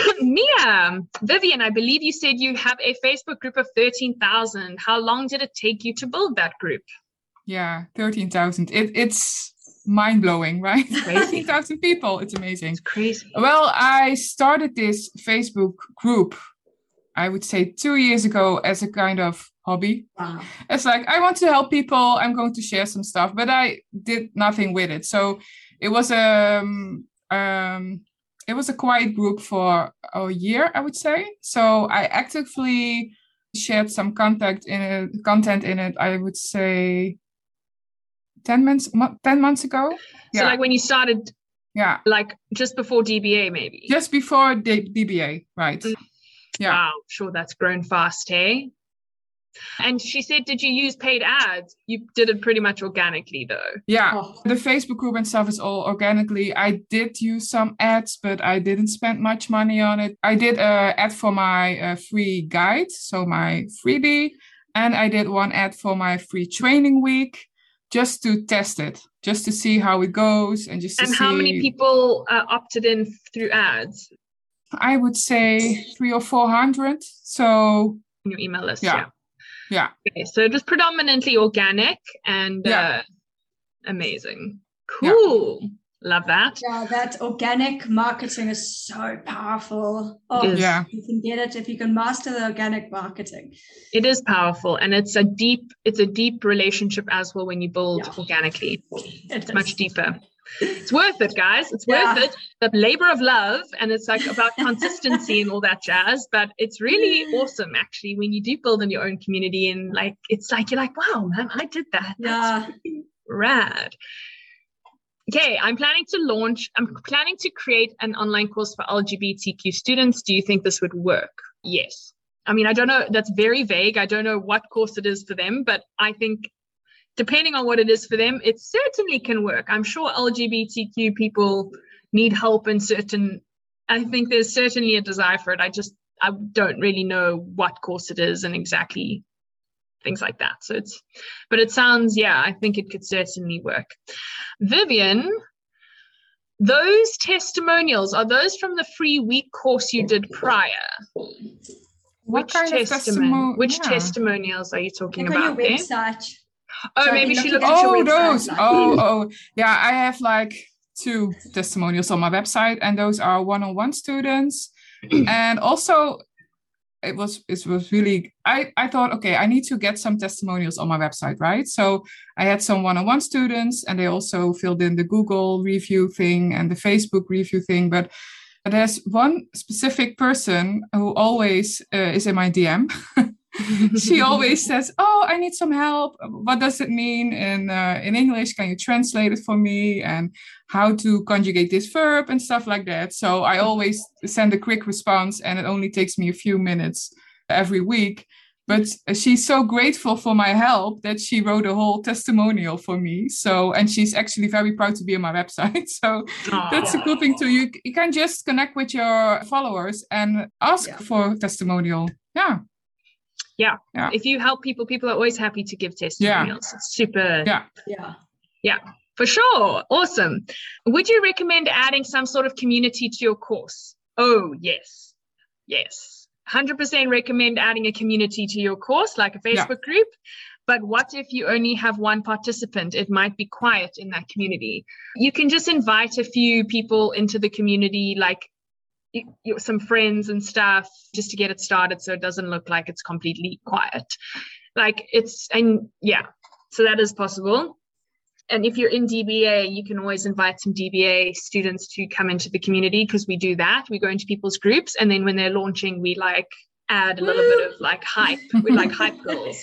Mia, Vivian, I believe you said you have a Facebook group of thirteen thousand. How long did it take you to build that group? Yeah, thirteen thousand. It, it's mind-blowing, right? thirteen thousand people. It's amazing. It's crazy. Well, I started this Facebook group, I would say two years ago as a kind of hobby. Wow. It's like, I want to help people. I'm going to share some stuff, but I did nothing with it. So it was a, um, um, it was a quiet group for a year, I would say. So I actively shared some contact in it, content in it, I would say, ten months, ten months ago. So yeah. like when you started, yeah, like just before D B A, maybe just before D- DBA, right? Mm. Yeah. Wow, sure, that's grown fast, hey. And she said, did you use paid ads? You did it pretty much organically, though. Yeah, oh. The Facebook group and stuff is all organically. I did use some ads, but I didn't spend much money on it. I did an ad for my uh, free guide, so my freebie, and I did one ad for my free training week. Just to test it, just to see how it goes, and just to and see. how many people uh, opted in through ads? I would say three or four hundred. So in your email list, yeah, yeah. yeah. Okay, so it was predominantly organic and yeah. uh, amazing. Cool. Yeah. Love that. Yeah, that organic marketing is so powerful. Oh, yeah. You can get it if you can master the organic marketing. It is powerful, and it's a deep, it's a deep relationship as well when you build yeah. organically. It it's is. much deeper. It's worth it, guys. It's yeah. worth it. The labor of love, and it's like about consistency and all that jazz. But it's really awesome, actually, when you do build in your own community, and like it's like you're like, wow, man, I did that. Yeah, that's rad. Okay, I'm planning to launch, I'm planning to create an online course for L G B T Q students. Do you think this would work? Yes. I mean, I don't know. That's very vague. I don't know what course it is for them, but I think depending on what it is for them, it certainly can work. I'm sure L G B T Q people need help in certain, I think there's certainly a desire for it. I just, I don't really know what course it is and exactly things like that. So it's, but it sounds, yeah, I think it could certainly work. Vivian, those testimonials, are those from the free week course you did prior? What Which, kind testimon- of testimonial? which yeah. testimonials are you talking Look about on your there? website. Oh, so maybe she looked at at Oh, your those. website, Oh, oh, yeah. I have like two testimonials on my website, and those are one-on-one students. And also, it was it was really. I I thought, okay, I need to get some testimonials on my website, right? So I had some one-on-one students, and they also filled in the Google review thing and the Facebook review thing. But there's one specific person who always uh, is in my D M. she always says, oh, I need some help. What does it mean in uh, in English? Can you translate it for me? And how to conjugate this verb and stuff like that. So I always send a quick response, and it only takes me a few minutes every week. But she's so grateful for my help that she wrote a whole testimonial for me. So, and she's actually very proud to be on my website. So Aww. That's a cool thing too. You, you can just connect with your followers and ask yeah. for a testimonial. Yeah. yeah. Yeah. If you help people, people are always happy to give testimonials. Yeah. It's super. Yeah. Yeah. Yeah. For sure. Awesome. Would you recommend adding some sort of community to your course? Oh, yes. Yes. one hundred percent recommend adding a community to your course, like a Facebook yeah. group. But what if you only have one participant? It might be quiet in that community. You can just invite a few people into the community, like some friends and stuff, just to get it started so it doesn't look like it's completely quiet. Like it's, and yeah, so that is possible. And if you're in D B A, you can always invite some D B A students to come into the community, because we do that. We go into people's groups, and then when they're launching, we like add a little Woo! Bit of like hype. We like hype girls.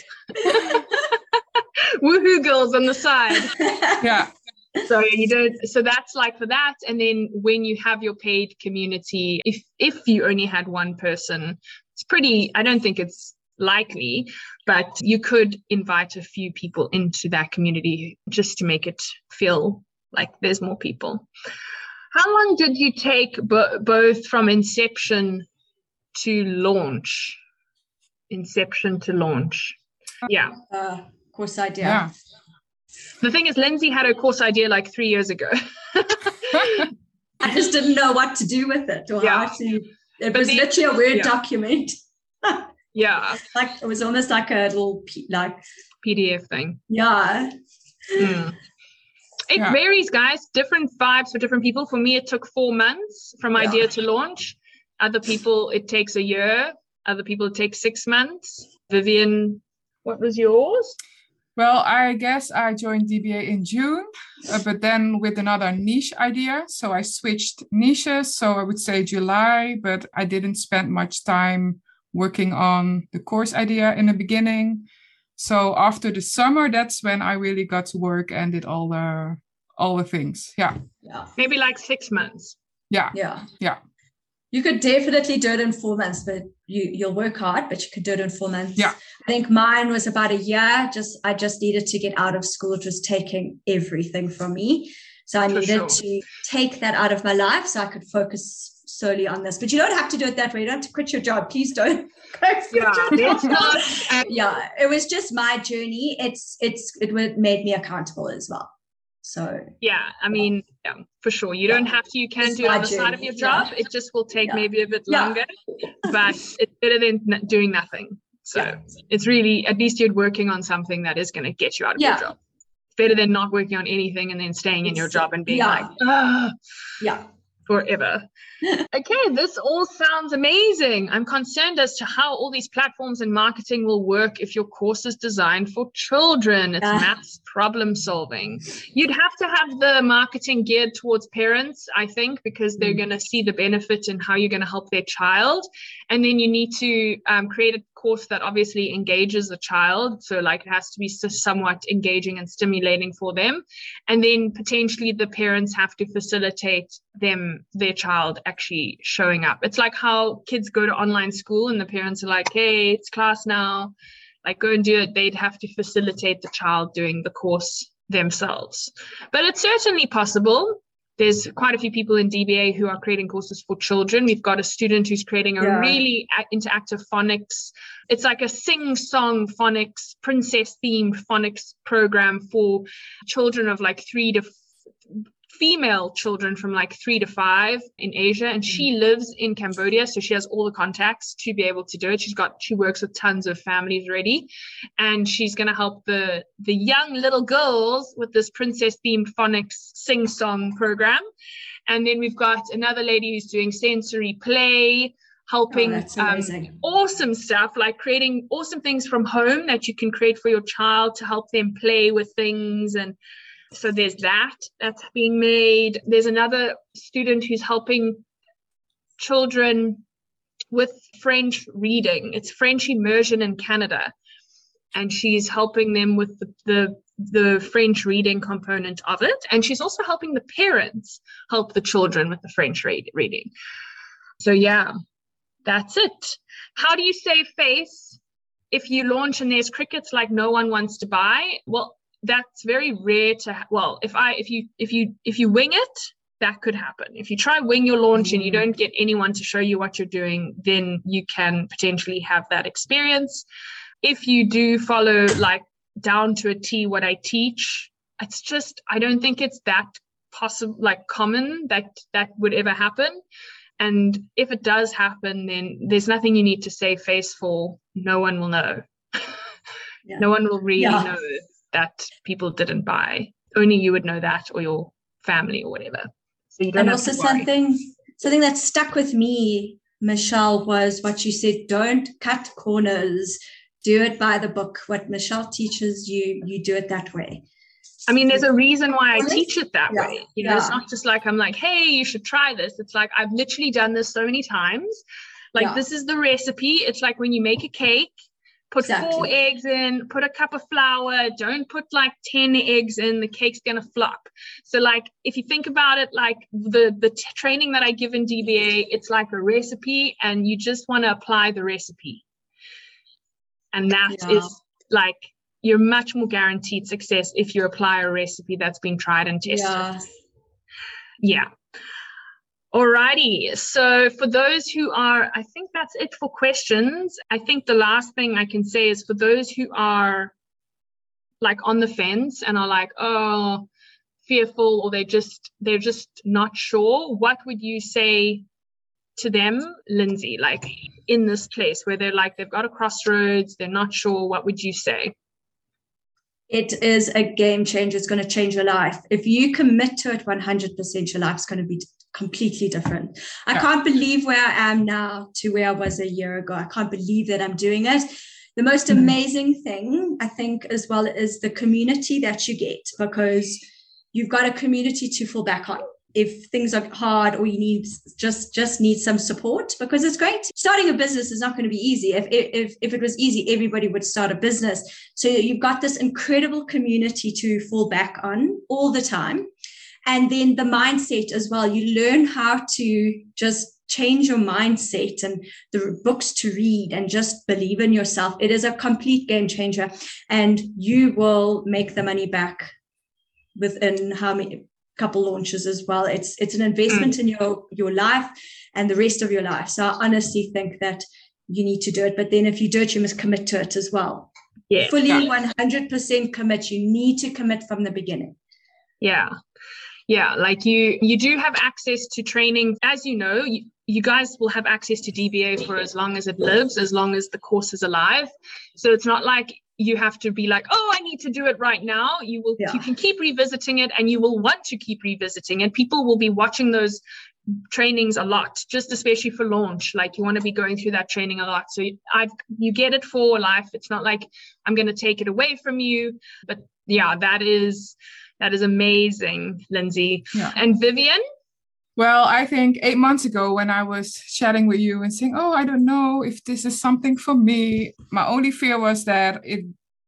Woohoo girls on the side. Yeah. So you don't, so that's like for that. And then when you have your paid community, if if you only had one person, it's pretty, I don't think it's likely, but you could invite a few people into that community just to make it feel like there's more people. How long did you take bo- both from inception to launch? Inception to launch. Yeah. Uh, course idea. Yeah. The thing is, Lindsay had her course idea like three years ago. I just didn't know what to do with it or yeah. how to. It but was then, literally a Word yeah. document. Yeah, like it was almost like a little P- like P D F thing. Yeah. Mm. It yeah. varies, guys. Different vibes for different people. For me, it took four months from yeah. idea to launch. Other people, it takes a year. Other people, it takes six months. Vivian, what was yours? Well, I guess I joined D B A in June, uh, but then with another niche idea. So I switched niches. So I would say July, but I didn't spend much time working on the course idea in the beginning. So after the summer, that's when I really got to work and did all the all the things. Yeah. Yeah. Maybe like six months. Yeah. Yeah. Yeah. You could definitely do it in four months, but you, you'll work hard, but you could do it in four months. Yeah. I think mine was about a year. Just I just needed to get out of school. It was taking everything from me. So I For needed sure. to take that out of my life so I could focus solely on this. But you don't have to do it that way. You don't have to quit your job. Please don't. Yeah, yeah, it was just my journey. It's it's it made me accountable as well. So yeah, I mean, yeah, for sure. You yeah. don't have to. You can it's do it on the journey. Side of your job. Yeah. It just will take yeah. maybe a bit longer, yeah. but it's better than doing nothing. So yeah. it's really, at least you're working on something that is going to get you out of yeah. your job. It's better than not working on anything and then staying in your job and being yeah. like, ah, yeah, forever. Okay, this all sounds amazing. I'm concerned as to how all these platforms and marketing will work if your course is designed for children. It's uh, maths problem solving. You'd have to have the marketing geared towards parents, I think, because they're mm. going to see the benefit in how you're going to help their child. And then you need to um, create a course that obviously engages the child. So like it has to be somewhat engaging and stimulating for them. And then potentially the parents have to facilitate them, their child actually showing up. It's like how kids go to online school and the parents are like, hey, it's class now, like go and do it. They'd have to facilitate the child doing the course themselves. But it's certainly possible. There's quite a few people in D B A who are creating courses for children. We've got a student who's creating a yeah. really interactive phonics. It's like a sing-song phonics, princess-themed phonics program for children of like three to f- female children from like three to five in Asia. And she lives in Cambodia, so she has all the contacts to be able to do it. She's got, she works with tons of families already, and she's going to help the, the young little girls with this princess-themed phonics sing-song program. And then we've got another lady who's doing sensory play, helping oh, um, awesome stuff, like creating awesome things from home that you can create for your child to help them play with things. And so there's that that's being made. There's another student who's helping children with French reading. It's French immersion in Canada. And she's helping them with the, the the French reading component of it. And she's also helping the parents help the children with the French read, reading. So yeah, that's it. How do you save face if you launch and there's crickets like no one wants to buy? Well, that's very rare to, ha- well, if I, if you, if you, if you wing it, that could happen. If you try wing your launch mm. and you don't get anyone to show you what you're doing, then you can potentially have that experience. If you do follow like down to a T what I teach, it's just, I don't think it's that possible, like common that that would ever happen. And if it does happen, then there's nothing you need to save face for. No one will know. Yeah. No one will really yeah. know that people didn't buy. Only you would know that, or your family or whatever. So you don't and have also to worry. something something that stuck with me, Michelle, was what you said, don't cut corners. Do it by the book. What Michelle teaches you, you do it that way. I mean, there's a reason why I teach it that yeah. way. You know, yeah. it's not just like, I'm like, hey, you should try this. It's like, I've literally done this so many times. Like, yeah. this is the recipe. It's like when you make a cake, put exactly. four eggs in, put a cup of flour. Don't put like ten eggs in. The cake's going to flop. So like, if you think about it, like the, the t- training that I give in D B A, it's like a recipe and you just want to apply the recipe. And that yeah. is like, you're much more guaranteed success if you apply a recipe that's been tried and tested. Yeah. yeah. Alrighty. So for those who are, I think that's it for questions. I think the last thing I can say is for those who are like on the fence and are like, oh, fearful, or they just, they're just not sure. What would you say to them, Lindsay, like in this place where they're like, they've got a crossroads, they're not sure? What would you say? It is a game changer. It's going to change your life. If you commit to it one hundred percent, your life's going to be completely different. I yeah. can't believe where I am now to where I was a year ago. I can't believe that I'm doing it. The most mm-hmm. amazing thing, I think, as well, is the community that you get, because you've got a community to fall back on if things are hard, or you need just just need some support, because it's great. Starting a business is not going to be easy. If if if it was easy, everybody would start a business. So you've got this incredible community to fall back on all the time. And then the mindset as well. You learn how to just change your mindset and the books to read and just believe in yourself. It is a complete game changer, and you will make the money back within how many couple launches as well. It's it's an investment mm. in your your life and the rest of your life. So I honestly think that you need to do it. But then if you do it, you must commit to it as well. Yeah, fully yeah. one hundred percent commit. You need to commit from the beginning. Yeah. Yeah, like you you do have access to training. As you know, you, you guys will have access to D B A for as long as it lives, as long as the course is alive. So it's not like you have to be like, oh, I need to do it right now. You will, yeah. you can keep revisiting it, and you will want to keep revisiting it. People will be watching those trainings a lot, just especially for launch. Like you want to be going through that training a lot. So I've, you get it for life. It's not like I'm going to take it away from you. But yeah, that is, that is amazing, Lindsay. Yeah. And Vivian? Well, I think eight months ago when I was chatting with you and saying, oh, I don't know if this is something for me, my only fear was that it,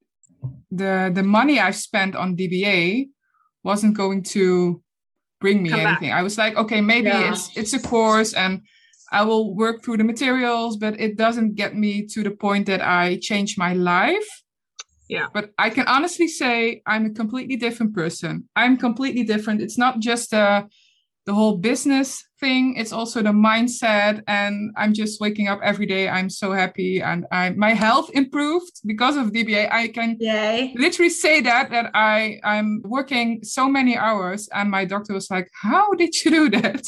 the the money I've spent on D B A wasn't going to bring me Come anything. Back. I was like, okay, maybe yeah. it's it's a course and I will work through the materials, but it doesn't get me to the point that I change my life. Yeah. But I can honestly say I'm a completely different person. I'm completely different. It's not just a the whole business thing, it's also the mindset, and I'm just waking up every day. I'm so happy, and I my health improved because of D B A. I can Yay. literally say that that I I'm working so many hours, and my doctor was like, how did you do that?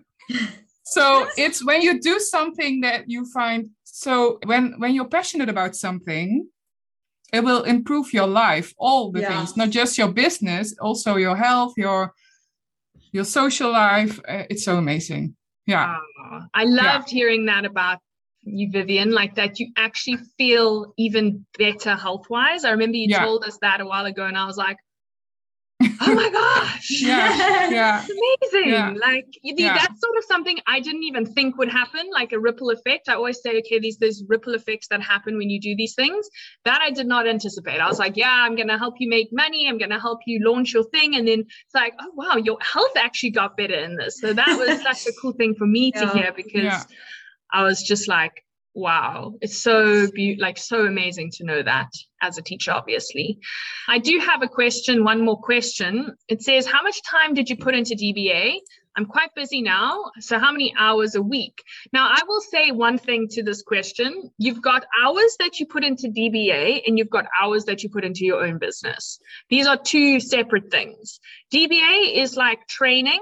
So it's when you do something that you find, so when when you're passionate about something, it will improve your life, all the yeah. things, not just your business, also your health, your your social life. Uh, it's so amazing. Yeah. Oh, I loved yeah. hearing that about you, Vivian, like that you actually feel even better health-wise. I remember you yeah. told us that a while ago, and I was like, Oh my gosh. Yeah. Yeah. It's amazing. Yeah. Like the, yeah. that's sort of something I didn't even think would happen, like a ripple effect. I always say, okay, these those ripple effects that happen when you do these things that I did not anticipate. I was like, yeah, I'm going to help you make money. I'm going to help you launch your thing. And then it's like, oh, wow, your health actually got better in this. So that was such a cool thing for me yeah. to hear, because yeah. I was just like, wow, it's so be- like so amazing to know that as a teacher, obviously. I do have a question, one more question. It says, how much time did you put into D B A? I'm quite busy now, so how many hours a week? Now, I will say one thing to this question. You've got hours that you put into D B A and you've got hours that you put into your own business. These are two separate things. D B A is like training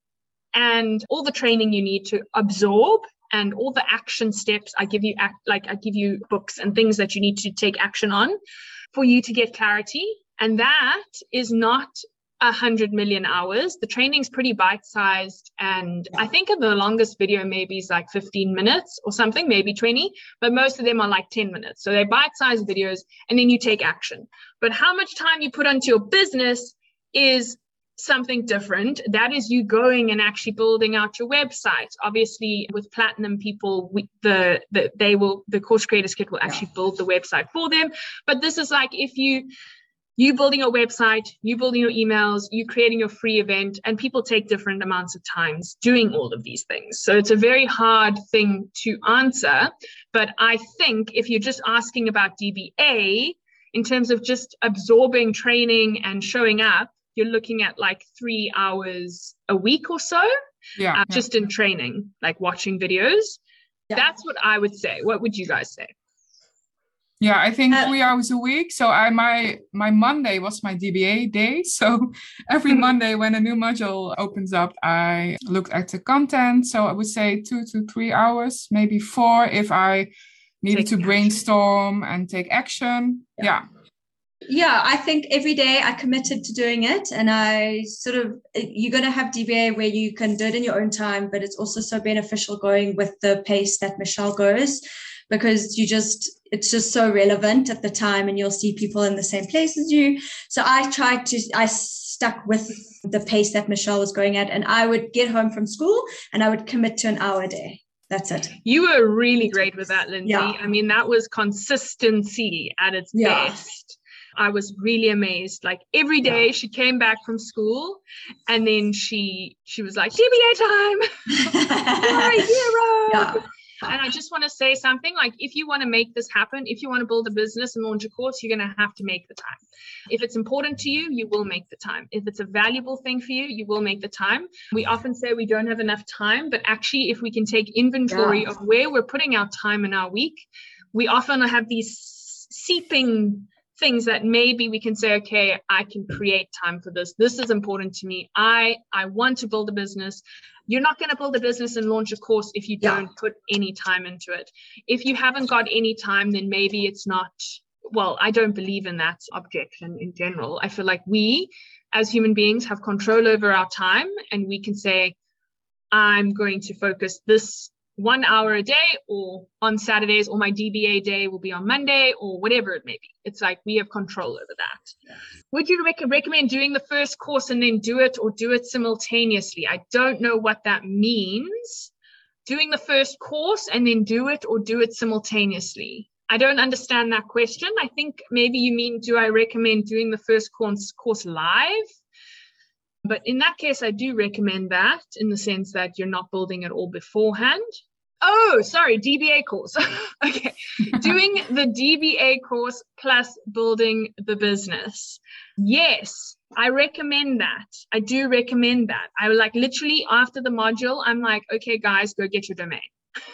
and all the training you need to absorb, and all the action steps. I give you act, like I give you books and things that you need to take action on for you to get clarity. And that is not a hundred million hours. The training's pretty bite-sized. And I think the longest video maybe is like fifteen minutes or something, maybe twenty, but most of them are like ten minutes. So they're bite-sized videos, and then you take action. But how much time you put onto your business is something different. That is you going and actually building out your website. Obviously, with platinum people, we, the, the they will the Course Creators Kit will actually yeah. build the website for them. But this is like if you you building a website, you building your emails, you creating your free event, and people take different amounts of times doing all of these things. So it's a very hard thing to answer. But I think if you're just asking about D B A in terms of just absorbing training and showing up, you're looking at like three hours a week or so, yeah, uh, yeah. just in training, like watching videos. Yeah. That's what I would say. What would you guys say? Yeah, I think uh, three hours a week. So I my my Monday was my D B A day. So every Monday when a new module opens up, I look at the content. So I would say two to three hours, maybe four if I needed take to action. brainstorm and take action. Yeah. yeah. Yeah, I think every day I committed to doing it, and I sort of, you're going to have D B A where you can do it in your own time, but it's also so beneficial going with the pace that Michelle goes, because you just, it's just so relevant at the time, and you'll see people in the same place as you. So I tried to, I stuck with the pace that Michelle was going at, and I would get home from school and I would commit to an hour a day. That's it. You were really great with that, Lindsay. Yeah. I mean, that was consistency at its yeah. best. I was really amazed. Like every day she came back from school, and then she she was like, D B A time. You're a hero. Yeah. And I just want to say something, like if you want to make this happen, if you want to build a business and launch a course, you're going to have to make the time. If it's important to you, you will make the time. If it's a valuable thing for you, you will make the time. We often say we don't have enough time, but actually if we can take inventory yeah. of where we're putting our time in our week, we often have these seeping things that maybe we can say, okay, I can create time for this. This is important to me. I, I want to build a business. You're not going to build a business and launch a course if you don't yeah. put any time into it. If you haven't got any time, then maybe it's not, well, I don't believe in that objection in general. I feel like we as human beings have control over our time, and we can say, I'm going to focus this one hour a day, or on Saturdays, or my D B A day will be on Monday, or whatever it may be. It's like we have control over that. Yeah. Would you rec- recommend doing the first course and then do it, or do it simultaneously? I don't know what that means. Doing the first course and then do it, or do it simultaneously. I don't understand that question. I think maybe you mean, do I recommend doing the first course, course live? But in that case, I do recommend that, in the sense that you're not building it all beforehand. Oh, sorry, D B A course. Okay. Doing the D B A course plus building the business. Yes, I recommend that. I do recommend that. I would like literally after the module, I'm like, okay, guys, go get your domain.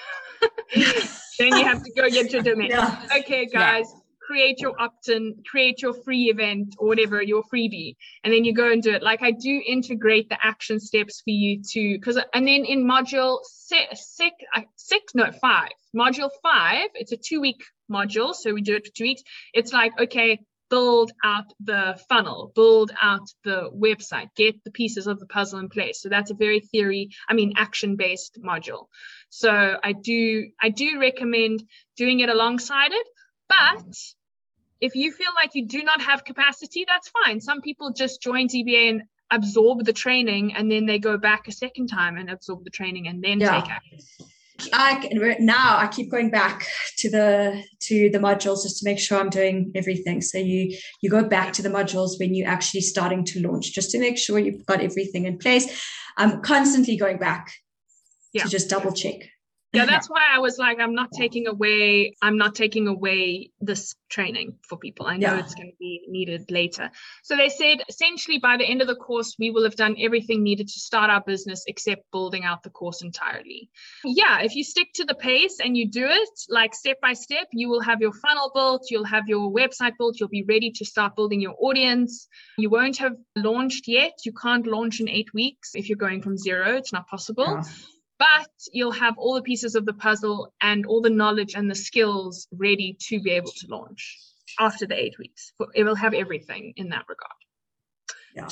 Then you have to go get your domain. Yeah. Okay, guys. Yeah. Create your opt-in, create your free event or whatever, your freebie, and then you go and do it. Like I do integrate the action steps for you to, because, and then in module six, six, six, no, five, module five, it's a two-week module, so we do it for two weeks. It's like, okay, build out the funnel, build out the website, get the pieces of the puzzle in place. So that's a very theory, I mean, action-based module. So I do, I do recommend doing it alongside it. But If you feel like you do not have capacity, that's fine. Some people just join D B A and absorb the training, and then they go back a second time and absorb the training and then yeah. take action. I now I keep going back to the to the modules just to make sure I'm doing everything. So you you go back to the modules when you're actually starting to launch, just to make sure you've got everything in place. I'm constantly going back yeah. to just double check. Yeah, that's why I was like, I'm not taking away, I'm not taking away this training for people. I know yeah. it's going to be needed later. So they said, essentially, by the end of the course, we will have done everything needed to start our business except building out the course entirely. Yeah, if you stick to the pace and you do it, like step by step, you will have your funnel built, you'll have your website built, you'll be ready to start building your audience. You won't have launched yet. You can't launch in eight weeks if you're going from zero. It's not possible. Yeah. But you'll have all the pieces of the puzzle and all the knowledge and the skills ready to be able to launch after the eight weeks. It will have everything in that regard. Yeah.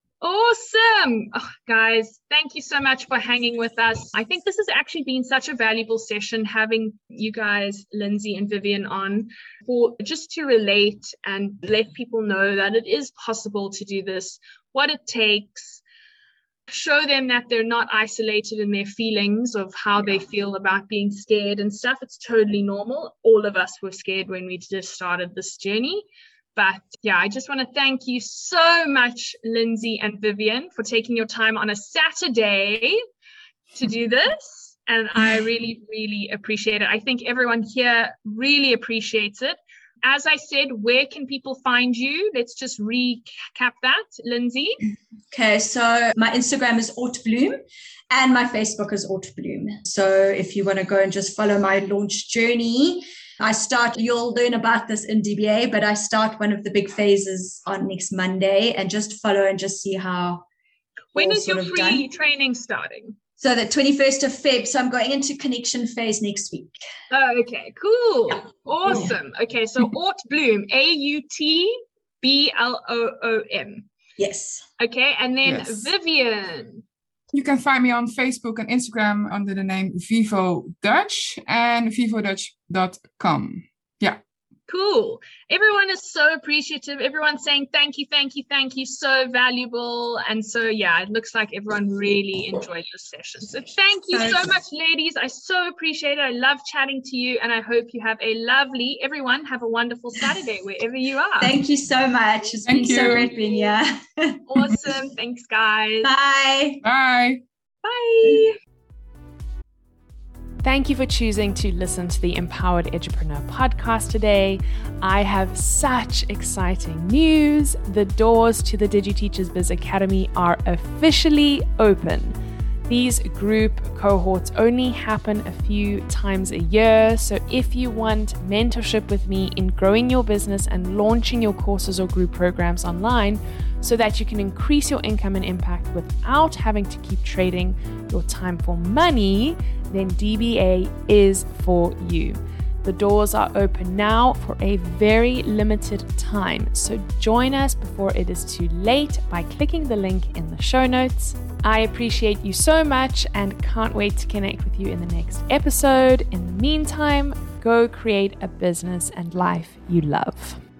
Awesome. Oh, guys, thank you so much for hanging with us. I think this has actually been such a valuable session, having you guys, Lindsay and Vivian, on for just to relate and let people know that it is possible to do this, what it takes. Show them that they're not isolated in their feelings of how yeah. they feel about being scared and stuff. It's totally normal. All of us were scared when we just started this journey. But yeah, I just want to thank you so much, Lindsay and Vivian, for taking your time on a Saturday to do this. And I really, really appreciate it. I think everyone here really appreciates it. As I said, where can people find you? Let's just recap that, Lindsay. Okay, so my Instagram is Ortbloom and my Facebook is Ortbloom. So if you want to go and just follow my launch journey, I start, you'll learn about this in D B A, but I start one of the big phases on next Monday, and just follow and just see how. When is your free training starting? So the twenty-first of February. So I'm going into connection phase next week. Oh, okay, cool. Yeah. Awesome. Yeah. Okay, so Ortbloom, A U T B L O O M. Yes. Okay, and then yes. Vivian. You can find me on Facebook and Instagram under the name Vivo Dutch and vivo dutch dot com. Yeah. Cool. Everyone is so appreciative. Everyone's saying thank you, thank you, thank you. So valuable. And so, yeah, it looks like everyone really enjoyed this session. So thank you so much, ladies. I so appreciate it. I love chatting to you. And I hope you have a lovely, everyone have a wonderful Saturday wherever you are. Thank you so much. It's thank been you. so great being here. Awesome. Thanks, guys. Bye. Bye. Bye. Thank you for choosing to listen to the Empowered Edupreneur podcast today. I have such exciting news. The doors to the DigiTeachers Biz Academy are officially open. These group cohorts only happen a few times a year, so if you want mentorship with me in growing your business and launching your courses or group programs online so that you can increase your income and impact without having to keep trading your time for money, then D B A is for you. The doors are open now for a very limited time, so join us before it is too late by clicking the link in the show notes. I appreciate you so much and can't wait to connect with you in the next episode. In the meantime, go create a business and life you love.